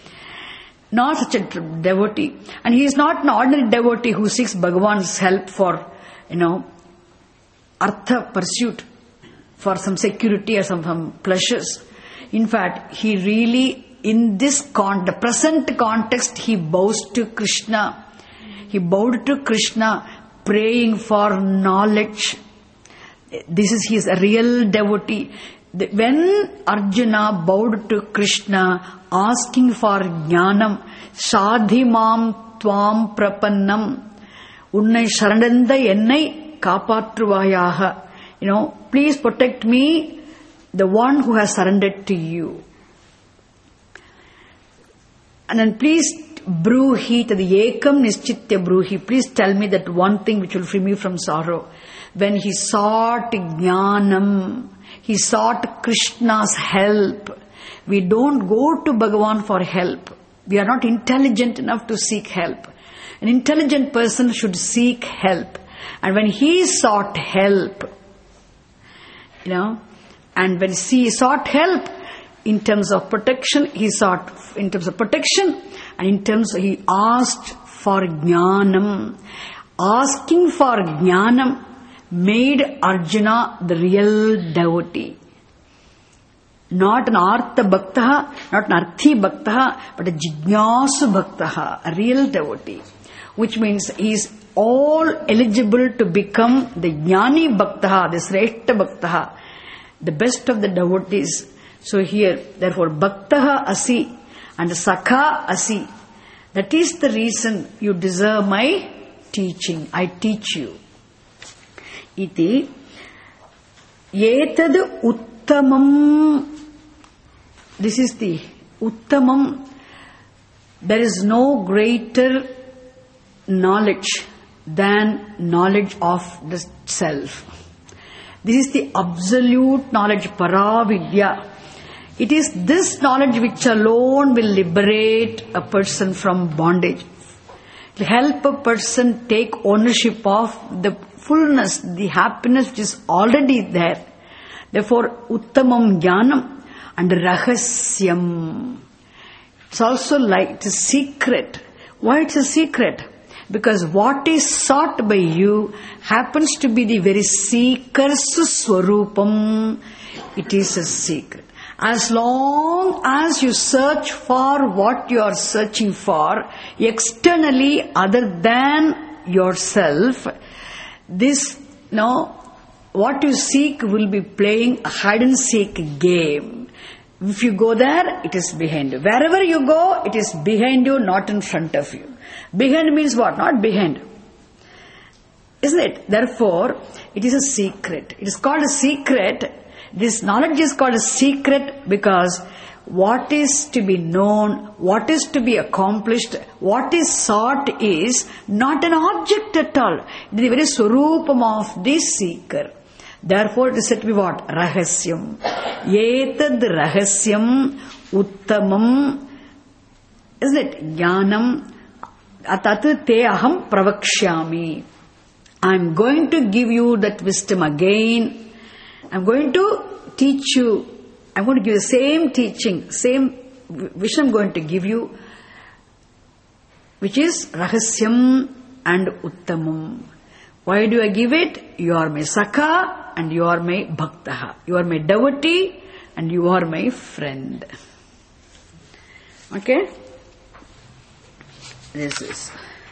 Not such a devotee. And he is not an ordinary devotee who seeks Bhagavan's help for, artha pursuit, for some security or some pleasures. In fact, he really, in this the present context, he bows to Krishna. He bowed to Krishna, praying for knowledge. He is a real devotee. When Arjuna bowed to Krishna, asking for jnanam, sadhimam tvam prapannam, unnai sharananda ennai kapaatruvayaha, please protect me, the one who has surrendered to you. And then please bruhi tadi ekam nischitya bruhi, please tell me that one thing which will free me from sorrow. When he sought jnanam, he sought Krishna's help. We don't go to Bhagavan for help. We are not intelligent enough to seek help. An intelligent person should seek help. And when he sought help, And when he sought help in terms of protection, he sought in terms of protection, and in terms of, he asked for jnanam. Asking for jnanam made Arjuna the real devotee. Not an artha bhaktaha, not an arthi bhaktaha, but a jignasu bhaktaha, a real devotee. Which means he is all eligible to become the jnani bhaktaha, the shreshta bhaktaha, the best of the devotees. So here, therefore, bhaktaha asi and sakha asi. That is the reason you deserve my teaching. I teach you. Iti etad uttamam. This is the uttamam. There is no greater knowledge than knowledge of the self. This is the absolute knowledge, paravidya. It is this knowledge which alone will liberate a person from bondage. It will help a person take ownership of the fullness, the happiness which is already there. Therefore, uttamam jnanam and rahasyam. It's also like it's a secret. Why it's a secret? Because what is sought by you happens to be the very seeker's swarupam. It is a secret. As long as you search for what you are searching for externally other than yourself, this, what you seek will be playing a hide and seek game. If you go there, it is behind you. Wherever you go, it is behind you, not in front of you. Behind means what? Not behind. Isn't it? Therefore, it is a secret. It is called a secret. This knowledge is called a secret because what is to be known, what is to be accomplished, what is sought is not an object at all. It is the very swarupam of the seeker. Therefore, it is said to be what? Rahasyam. Etad rahasyam uttamam. Isn't it? Jnanam atat te aham pravakshyami. I am going to give you that wisdom again. I am going to teach you. I am going to give the same teaching, same vision I am going to give you, which is rahasyam and uttamam. Why do I give it? You are my sakha and you are my bhaktaha. You are my devotee and you are my friend. Okay? This is.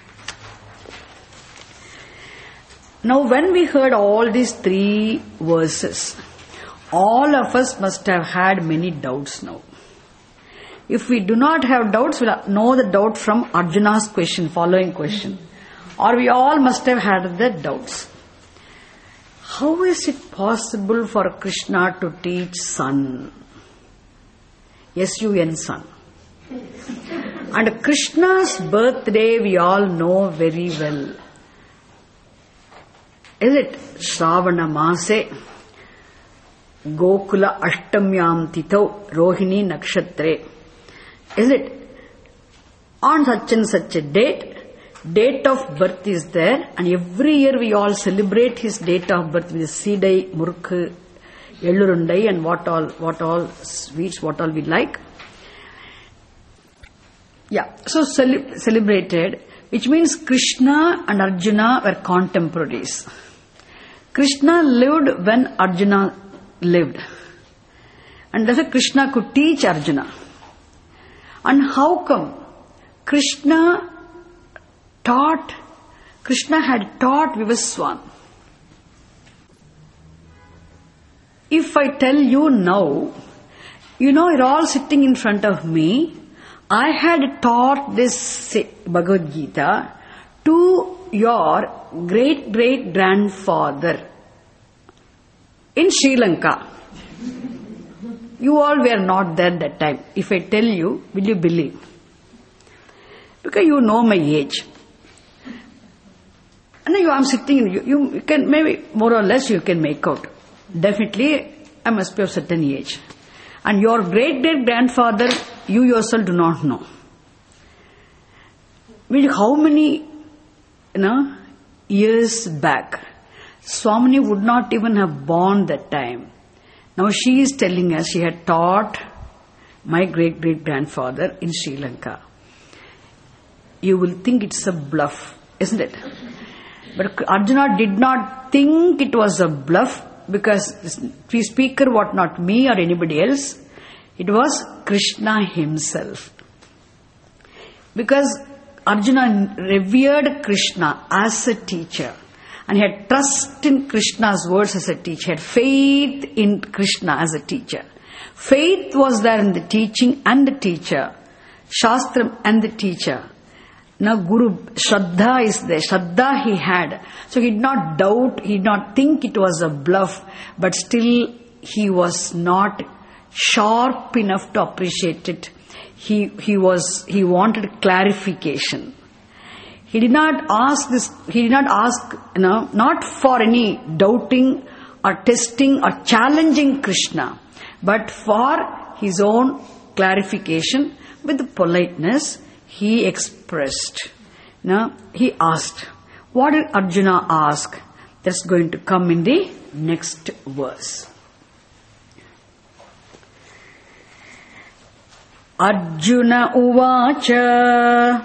Now when we heard all these three verses, all of us must have had many doubts now. If we do not have doubts, we'll know the doubt from Arjuna's question, following question. Or we all must have had the doubts. How is it possible for Krishna to teach sun? S-U-N, sun. And Krishna's birthday we all know very well. Is it Shravana Mase Gokula Ashtamyam Titau Rohini Nakshatre? Is it on such and such a date of birth is there, and every year we all celebrate his date of birth with Sidai, Murukku, Ellurundai and what all sweets, what all we like. Yeah, so celebrated, which means Krishna and Arjuna were contemporaries. Krishna lived when Arjuna lived. And therefore Krishna could teach Arjuna. And how come? Krishna had taught Vivaswan. If I tell you now, you're all sitting in front of me, I had taught this Bhagavad Gita to your great-great-grandfather in Sri Lanka. You all were not there that time. If I tell you, will you believe? Because you know my age. And I'm sitting, you can maybe more or less you can make out. Definitely I must be of certain age. And your great-great-grandfather, you yourself do not know. How many years back, Swamini would not even have born that time. Now she is telling us she had taught my great-great-grandfather in Sri Lanka. You will think it's a bluff, isn't it? But Arjuna did not think it was a bluff, because the speaker was not me or anybody else. It was Krishna himself. Because Arjuna revered Krishna as a teacher, and he had trust in Krishna's words as a teacher, had faith in Krishna as a teacher. Faith was there in the teaching and the teacher, Shastram and the teacher. Now Guru, Shraddha is there, Shraddha he had. So he did not doubt, he did not think it was a bluff, but still he was not sharp enough to appreciate it. He wanted clarification. He did not ask, not for any doubting or testing or challenging Krishna, but for his own clarification. With politeness, he expressed. He asked. What did Arjuna ask? That's going to come in the next verse. Arjuna uvacha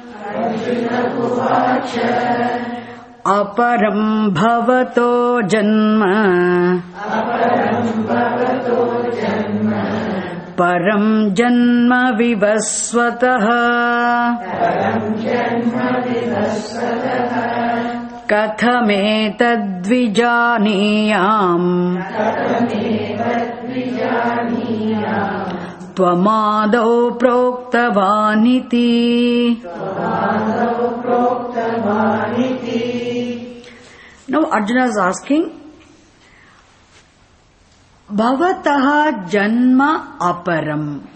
aparam bhavato janma param janma vivasvatah kathametad vijaniyam Tvamādau proktavaniti. Now Arjuna is asking, Bhavataha janma aparam.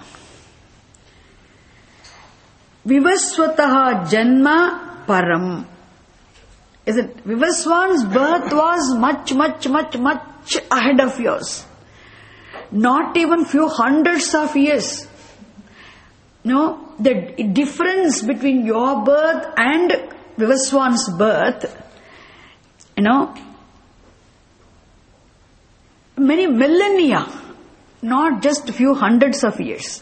Vivasvataha janma param. Is it? Vivaswan's birth was much ahead of yours. Not even few hundreds of years. No, the difference between your birth and Vivaswan's birth, many millennia, not just a few hundreds of years.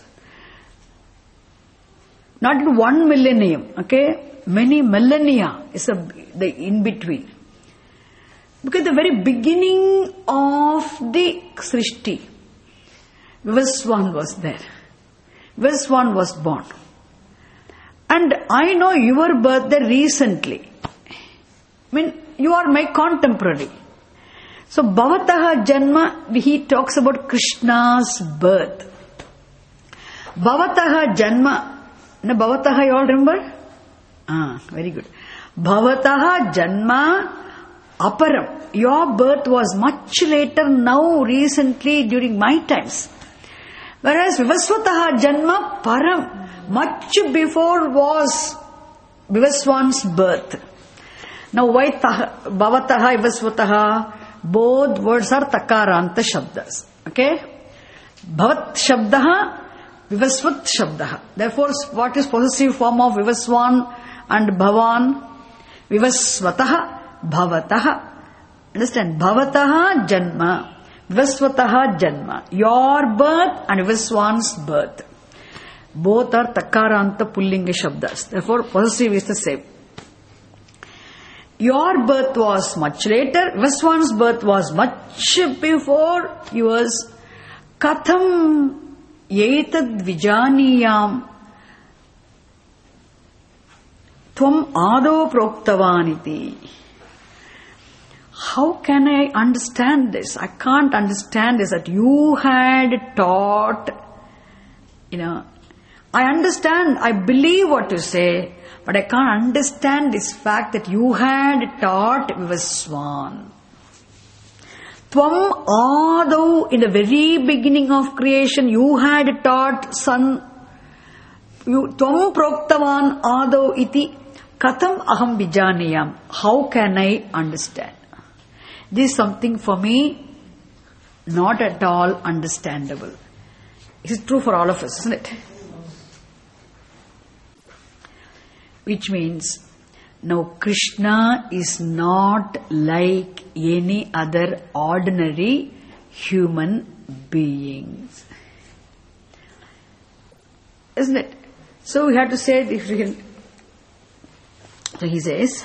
Not 1 millennium, okay? Many millennia is the in between. Because the very beginning of the Srishti, Vivaswan was there. Vivaswan was born. And I know your birthday recently. You are my contemporary. So, Bhavataha Janma, he talks about Krishna's birth. Bhavataha Janma. Bhavataha, you all remember? Very good. Bhavataha Janma Aparam. Your birth was much later now, recently, during my times. Whereas Vivasvataha Janma Param, much before was Vivaswan's birth. Now why Bhavataha, Vivasvataha? Both words are Takaranta Shabdas. Okay? Bhavat Shabdaha, Vivasvat Shabdaha. Therefore, what is possessive form of Vivaswan and Bhavan? Vivasvataha, Bhavataha. Understand? Bhavataha Janma. Vivasvataha Janma. Your birth and Vivaswan's birth. Both are Takaranta Pullinga Shabdas. Therefore, possessive is the same. Your birth was much later. Vivaswan's birth was much before yours. Katham etad vijaniyam tvam ado proktavaniti. How can I understand this? I can't understand this, that you had taught, I understand, I believe what you say, but I can't understand this fact that you had taught Vivaswan. Tvam Adau, in the very beginning of creation, you had taught Sun. Tvam Proktavan Adau iti Katham Aham Vijaniyam. How can I understand? This is something for me not at all understandable. It is true for all of us, isn't it? Which means, now Krishna is not like any other ordinary human beings. Isn't it? So we have to say, so he says,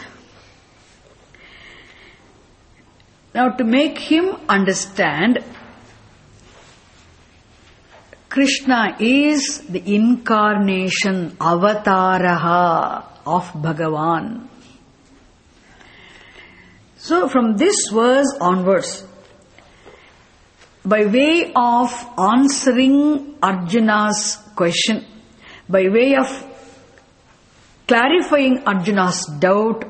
now to make him understand, Krishna is the incarnation, avataraha of Bhagavan. So from this verse onwards, by way of answering Arjuna's question, by way of clarifying Arjuna's doubt,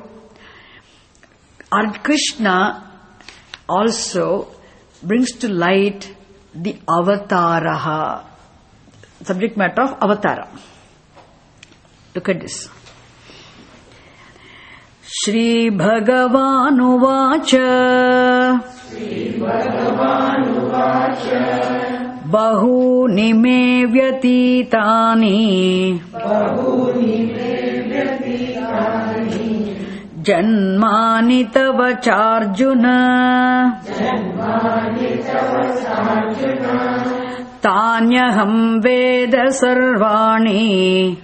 Krishna also brings to light the avataraha, subject matter of avatara. Look at this. Shri Bhagavan Uvacha Bahuni me vyatitani Janmani tava charjuna Tanyaham veda sarvani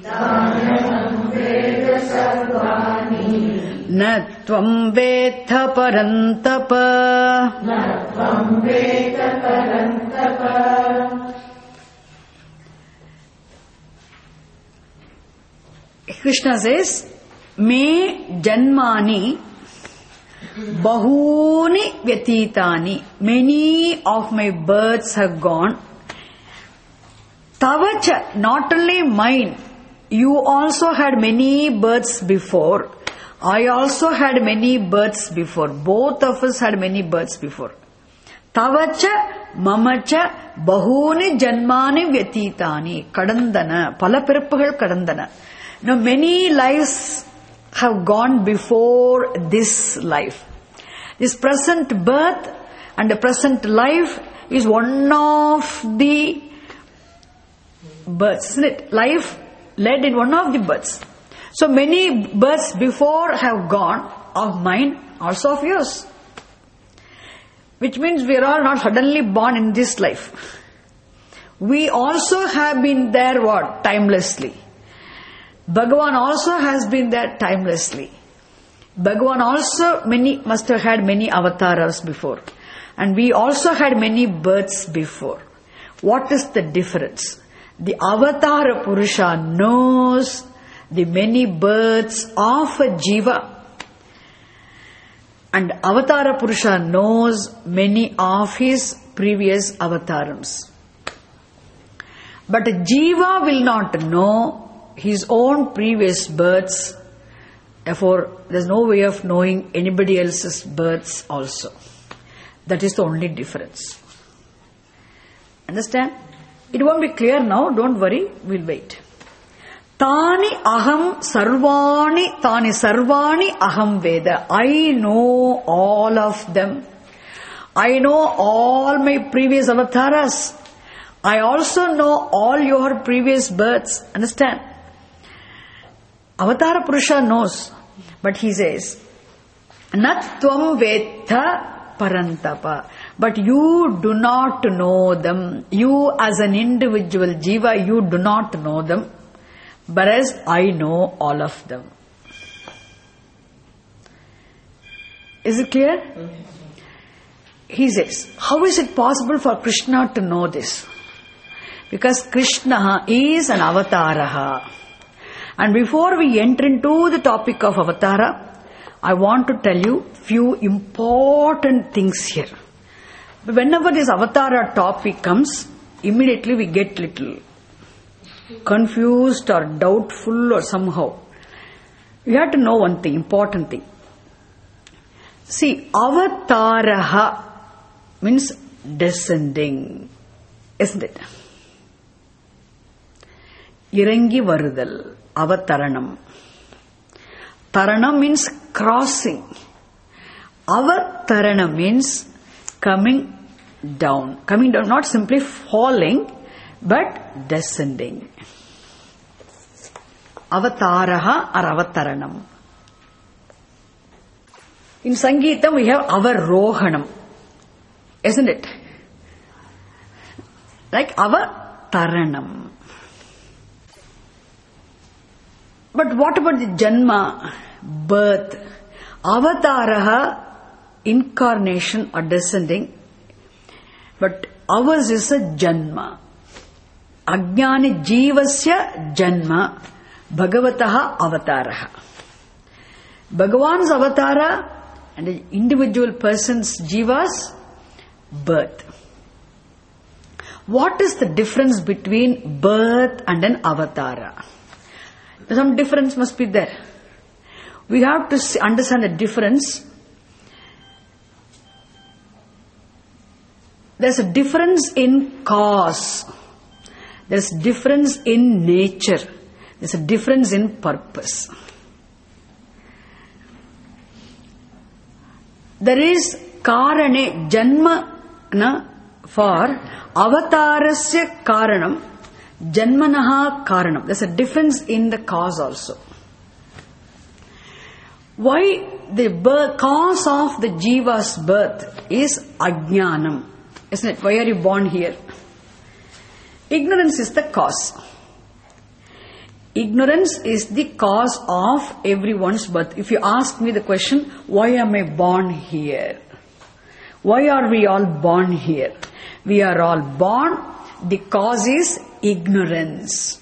Natvam vetha parantapa. Krishna says, Me janmani bahuni vyatitani. Many of my births have gone. Tavacha, not only mine, you also had many births before. I also had many births before. Both of us had many births before. Tavacha mamacha bahuni janmani vyatitani. Kadandana. Pala pirappugal kadandana. Now many lives have gone before this life. This present birth and the present life is one of the births, isn't it? Life led in one of the births. So many births before have gone, of mine, also of yours. Which means we are all not suddenly born in this life. We also have been there what? Timelessly. Bhagavan also has been there timelessly. Bhagavan also must have had many avatars before. And we also had many births before. What is the difference? The Avatara Purusha knows the many births of a Jiva. And Avatara Purusha knows many of his previous avatarams. But a Jiva will not know his own previous births. Therefore, there is no way of knowing anybody else's births also. That is the only difference. Understand? It won't be clear now. Don't worry. We'll wait. Tani aham sarvani aham veda. I know all of them. I know all my previous avatars. I also know all your previous births. Understand? Avatara Purusha knows. But he says, Natvam vetha parantapa. But you do not know them. You as an individual jiva, you do not know them. Whereas I know all of them. Is it clear? He says, how is it possible for Krishna to know this? Because Krishna is an avataraha. And before we enter into the topic of avatara, I want to tell you few important things here. Whenever this avatara topic comes, immediately we get little confused or doubtful or somehow. You have to know one thing, important thing. See, avataraha means descending, isn't it? Irangi varudal, avataranam. Taranam means crossing. Avataranam means coming down. Coming down, not simply falling, but descending. Avataraha or avataranam. In Sangeetam we have avarohanam, isn't it? Like avataranam. But what about the janma, birth? Avataraha, incarnation or descending. But ours is a janma. Ajnani jivasya janma, bhagavataha avataraha. Bhagavan's avatara and the individual person's jiva's birth. What is the difference between birth and an avatara? Some difference must be there. We have to understand the difference. There's a difference in cause. There's a difference in nature. There's a difference in purpose. There is karane, janma for avatarasya karanam, janmanaha karanam. There's a difference in the cause also. Why the cause of the jiva's birth is ajnanam, isn't it? Why are you born here? Ignorance is the cause. Ignorance is the cause of everyone's birth. If you ask me the question, why am I born here? Why are we all born here? We are all born. The cause is ignorance.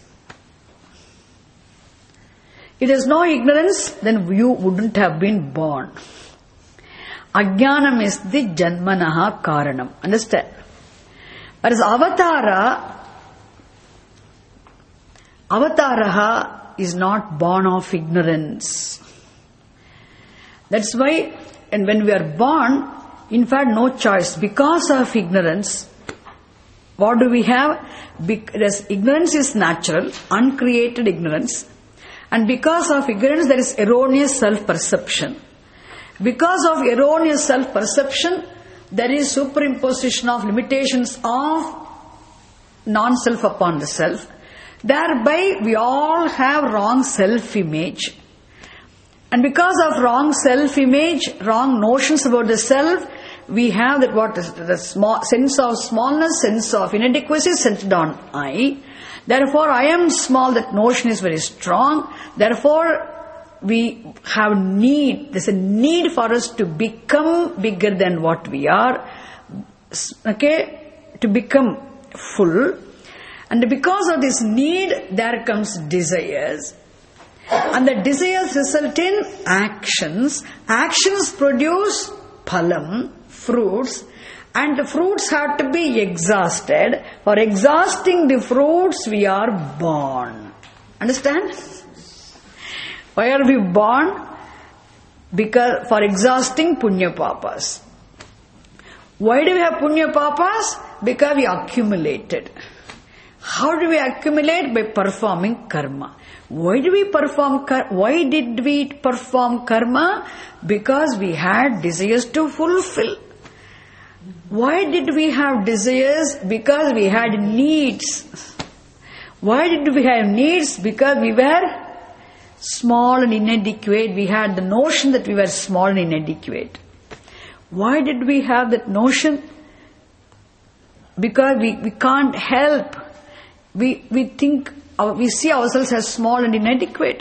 If there is no ignorance, then you wouldn't have been born. Ajnanam is the janmanaha karanam. Understand? Whereas avataraha is not born of ignorance. That's why, and when we are born, in fact, no choice. Because of ignorance, what do we have? Because ignorance is natural, uncreated ignorance. And because of ignorance, there is erroneous self-perception. Because of erroneous self-perception, there is superimposition of limitations of non-self upon the self. Thereby, we all have wrong self-image. And because of wrong self-image, wrong notions about the self, we have that what is the sense of smallness, sense of inadequacy centered on I. Therefore, I am small, that notion is very strong. Therefore, we have need, there's a need for us to become bigger than what we are. Okay? To become full. And because of this need, there comes desires. And the desires result in actions. Actions produce phalam, fruits. And the fruits have to be exhausted. For exhausting the fruits, we are born. Understand? Why are we born? Because for exhausting punya papas. Why do we have punya papas? Because we accumulated. How do we accumulate? By performing karma. Why did we perform karma? Because we had desires to fulfill. Why did we have desires? Because we had needs. Why did we have needs? Because we were small and inadequate. We had the notion that we were small and inadequate. Why did we have that notion? Because we can't help. We think, we see ourselves as small and inadequate.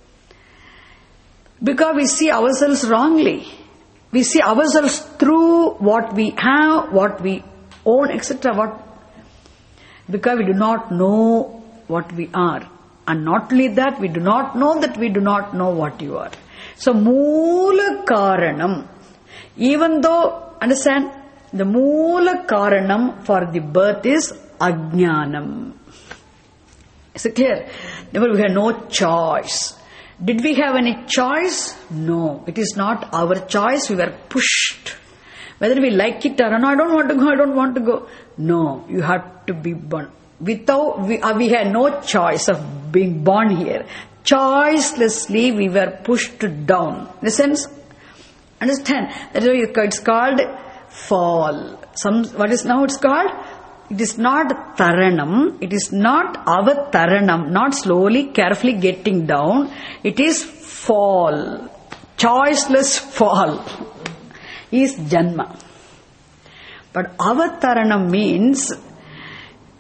Because we see ourselves wrongly. We see ourselves through what we have, what we own, etc. Because we do not know what we are. And not only that, we do not know that we do not know what you are. So, Moola Karanam, even though, understand, the Moola Karanam for the birth is Ajnanam. Is it clear? Therefore, we have no choice. Did we have any choice? No. It is not our choice. We were pushed. Whether we like it or not, I don't want to go. No, you have to be born. We had no choice of being born here. Choicelessly, we were pushed down. In a sense, understand? That is why it's called fall. What is now it's called? It is not taranam. It is not avataranam. Not slowly, carefully getting down. It is fall. Choiceless fall is janma. But avataranam means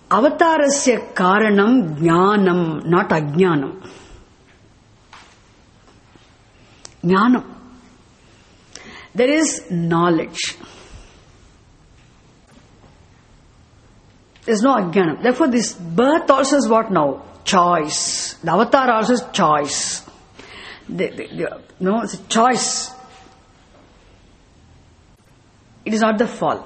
Avatarasya karanam jnanam, not ajnanam. Jnanam. There is knowledge. There is no ajnanam. Therefore, this birth also is what now? Choice. The avatar also is choice. No, it's a choice. It is not the fall.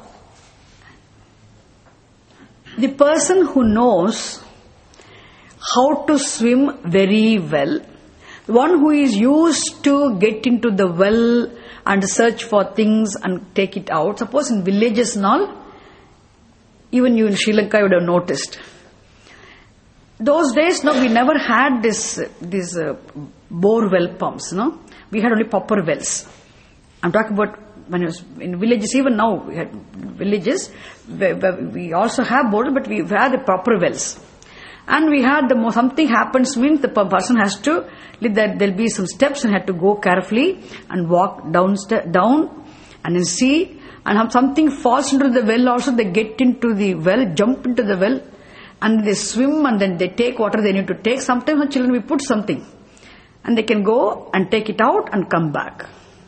The person who knows how to swim very well, the one who is used to get into the well and search for things and take it out. Suppose in villages and all, even you in Sri Lanka you would have noticed. Those days, no, we never had these bore well pumps, no. We had only popper wells. I'm talking about when I was in villages. Even now, we had villages where we also have bore, but we had the proper wells. And we had something happens means the person has to, there'll be some steps and had to go carefully and walk down and then see. And something falls into the well also, they get into the well, jump into the well, and they swim and then they take whatever they need to take. Sometimes the children, we put something and they can go and take it out and come back.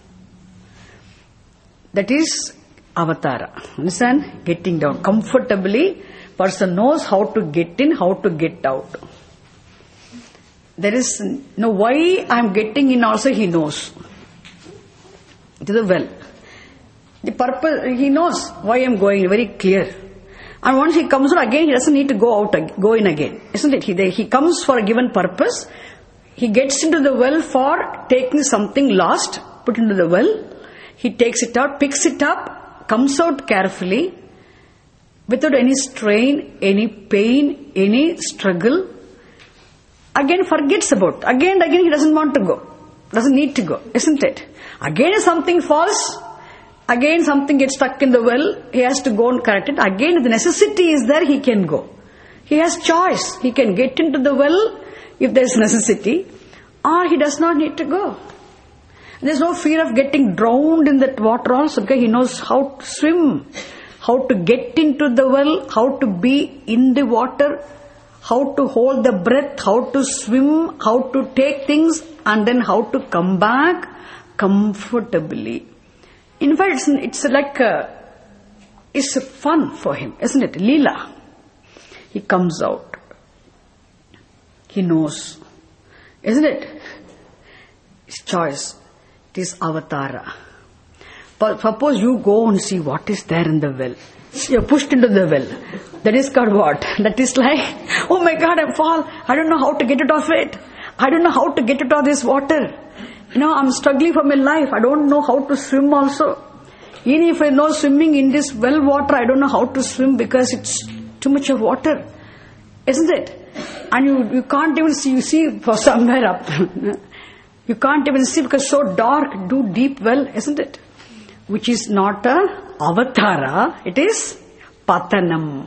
That is avatara. Understand? Getting down comfortably. Person knows how to get in, how to get out. There is no why I am getting in also he knows. To the well. The purpose, he knows why I am going, very clear. And once he comes out again, he doesn't need to go in again. Isn't it? He comes for a given purpose. He gets into the well for taking something lost, put into the well. He takes it out, picks it up, comes out carefully, without any strain, any pain, any struggle. Again forgets about. Again he doesn't want to go. Doesn't need to go. Isn't it? Again if something falls, again something gets stuck in the well, he has to go and correct it. Again if the necessity is there, he can go. He has choice. He can get into the well if there is necessity, or he does not need to go. There is no fear of getting drowned in that water also, because he knows how to swim, how to get into the well, how to be in the water, how to hold the breath, how to swim, how to take things, and then how to come back comfortably. In fact, it's like it's fun for him, isn't it? Leela. He comes out. He knows. Isn't it? It's choice. It is avatara. But suppose you go and see what is there in the well. You're pushed into the well. That is called what? That is like, oh my God, I fall. I don't know how to get it off it. I don't know how to get it out of this water. I'm struggling for my life. I don't know how to swim also. Even if I know swimming in this well water, I don't know how to swim because it's too much of water. Isn't it? And you can't even see, you see for somewhere up. You can't even see because so dark, do deep well, isn't it? Which is not a avatara, it is patanam.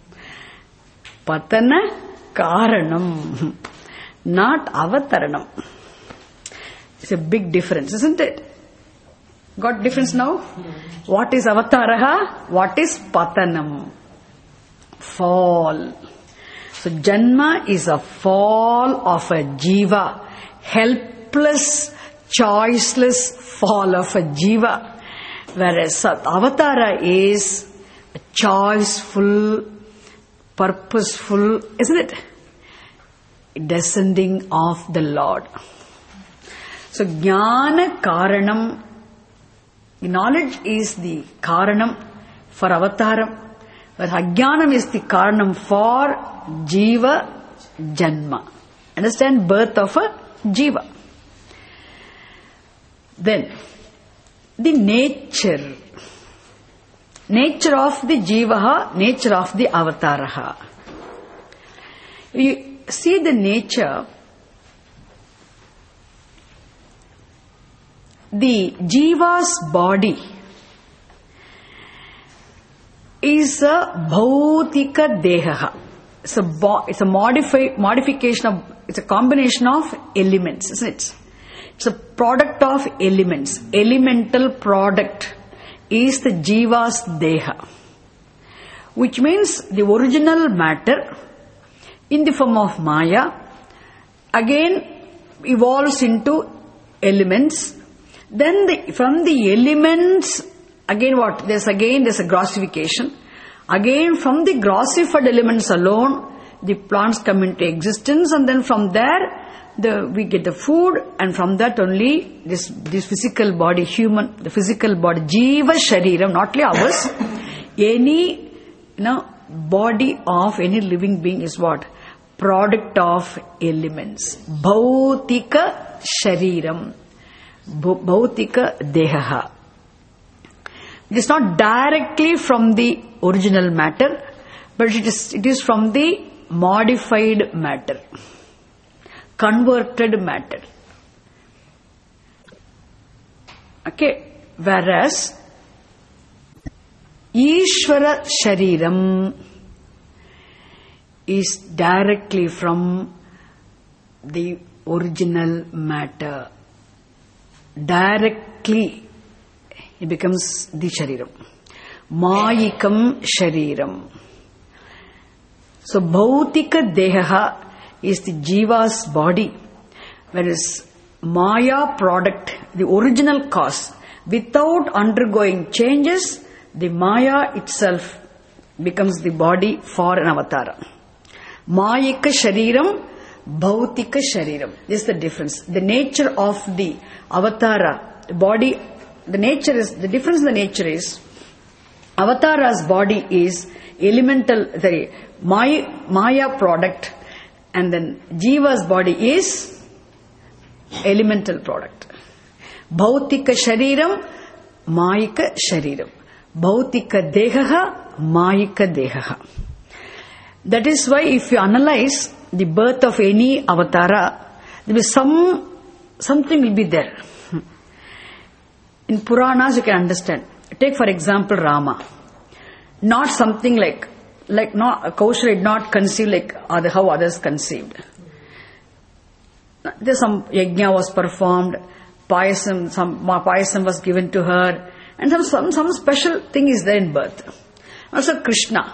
Patana karanam, not avataranam. It's a big difference, isn't it? Got difference now? What is avataraha? What is patanam? Fall. So janma is a fall of a jiva, helpless, choiceless fall of a jiva. Whereas avatara is a choiceful, purposeful, isn't it? Descending of the Lord. So jnana karanam, knowledge is the karanam for avataram, but ajnanam is the karanam for jiva janma. Understand? Birth of a jiva. Then the nature of the jivaha, nature of the avataraha. You see the nature. The jiva's body is a bhautika deha. It's a modification of, it's a combination of elements, isn't it? It's a product of elements. Elemental product is the jiva's deha. which means the original matter in the form of Maya again evolves into elements. Then from the elements, again what? There's a grossification. Again from the grossified elements alone, the plants come into existence, and then from there we get the food, and from that only this physical body, the physical body, Jiva Shariram, not only ours, any body of any living being is what? Product of elements. Bhautika Shariram. Bhautika Dehaha. It is not directly from the original matter, but it is from the modified matter, converted matter. Okay, whereas Ishvara Shariram is directly from the original matter. Directly it becomes the Shariram. Mayikam Shariram. So Bhautika Dehaha is the Jiva's body, whereas Maya product, the original cause, without undergoing changes, the Maya itself becomes the body for an avatara. Mayika Shariram, Bhautika Shariram. This is the difference. The nature of the avatara, the body, the difference in the nature is, avatara's body is elemental, the Maya product, and then Jiva's body is elemental product. Bhautika Shariram, Mayika Shariram. Bhautika Dehaha, Mayika Dehaha. That is why if you analyze the birth of any avatara, there will be something will be there. In Puranas you can understand. Take for example Rama. Not something like Kaushalya did not conceive like how others conceived. There's some yajna was performed, some payasam was given to her, and some special thing is there in birth. Also Krishna.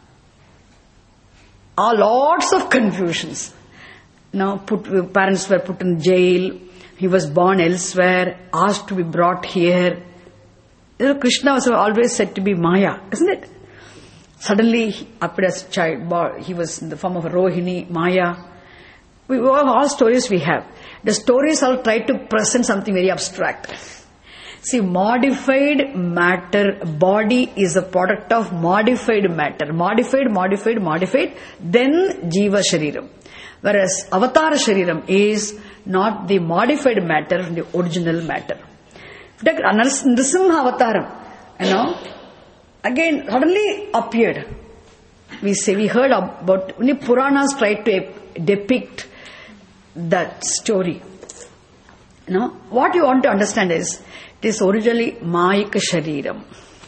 Lots of confusions. Parents were put in jail. He was born elsewhere, asked to be brought here. Krishna was always said to be Maya, isn't it? Suddenly he appeared as a child. He was in the form of a Rohini, Maya. All stories we have. The stories all try to present something very abstract. See, modified matter, body is a product of modified matter. Modified, then Jiva Shariram. Whereas Avatara Shariram is not the modified matter, the original matter. Nrsimha Avataram, again suddenly appeared. We heard about, only Puranas tried to depict that story. What you want to understand is, it is originally Mayika Shariram.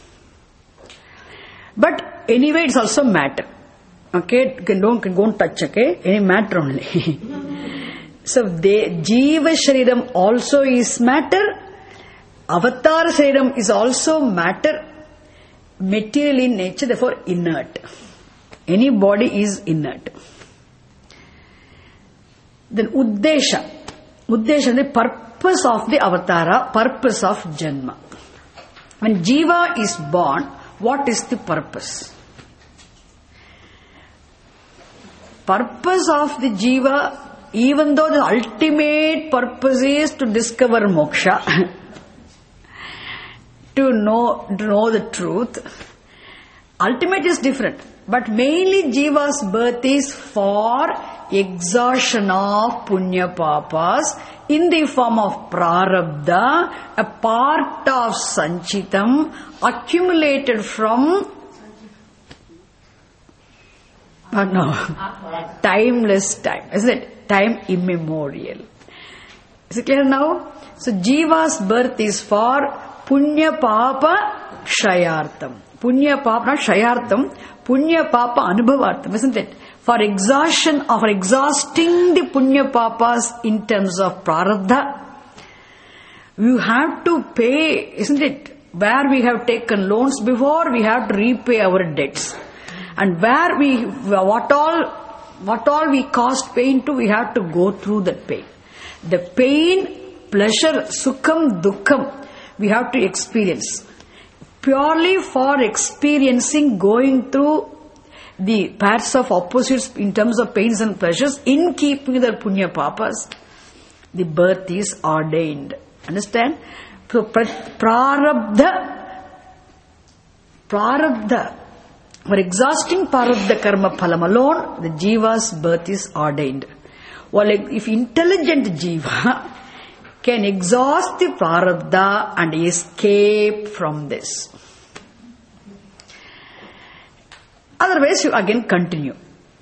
But anyway, it's also matter. Okay, don't touch, okay? Any matter only. So, Jiva Shariram also is matter. Avatara Shariram is also matter. Material in nature, therefore inert. Any body is inert. Then Uddesha. Uddesha is the purpose of the avatara, purpose of Janma. When Jiva is born, what is the purpose? Purpose of the Jiva, even though the ultimate purpose is to discover moksha, to know the truth, ultimate is different. But mainly Jiva's birth is for exhaustion of punya papas in the form of prarabdha, a part of sanchitam accumulated from timeless time, isn't it? Time immemorial. Is it clear now? So Jiva's birth is for punya papa kshayartam. Punya papa, not kshayartam, punya papa anubhavartam, isn't it? For exhausting the punya papas in terms of prarabdha, you have to pay, isn't it? Where we have taken loans before, we have to repay our debts. And what all we caused pain to, we have to go through that pain. The pain, pleasure, sukham, dukkham, we have to experience. Purely for experiencing, going through the paths of opposites in terms of pains and pleasures, in keeping with their punya papas, the birth is ordained. Understand? So, prarabdha, for exhausting prarabdha karma phalam alone, the jiva's birth is ordained. Well, if intelligent jiva can exhaust the prarabdha and escape from this. Otherwise, you again continue.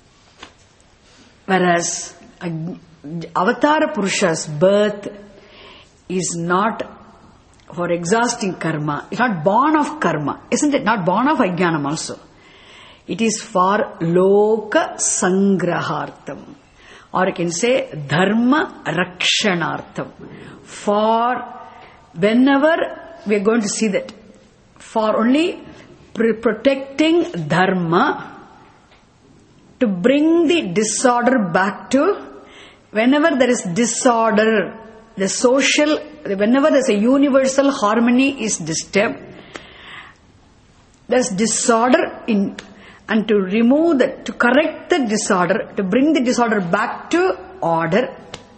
Whereas, Avatara Purusha's birth is not for exhausting karma. It's not born of karma. Isn't it? Not born of ajnanam also. It is for loka sangrahartam. Or you can say dharma rakshanartham. For whenever we are going to see that, for only protecting dharma, to bring the disorder back to, whenever there is disorder, the social, whenever there is a universal harmony is disturbed, there is disorder in, and to remove that, to correct the disorder, to bring the disorder back to order,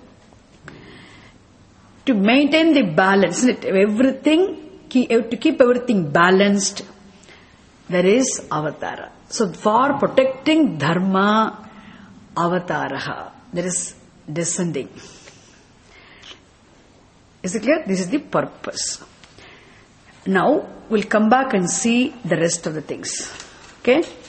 to maintain the balance, everything, to keep everything balanced, there is avatara. So for protecting dharma, avataraha, there is descending. Is it clear? This is the purpose. Now we'll come back and see the rest of the things. Okay?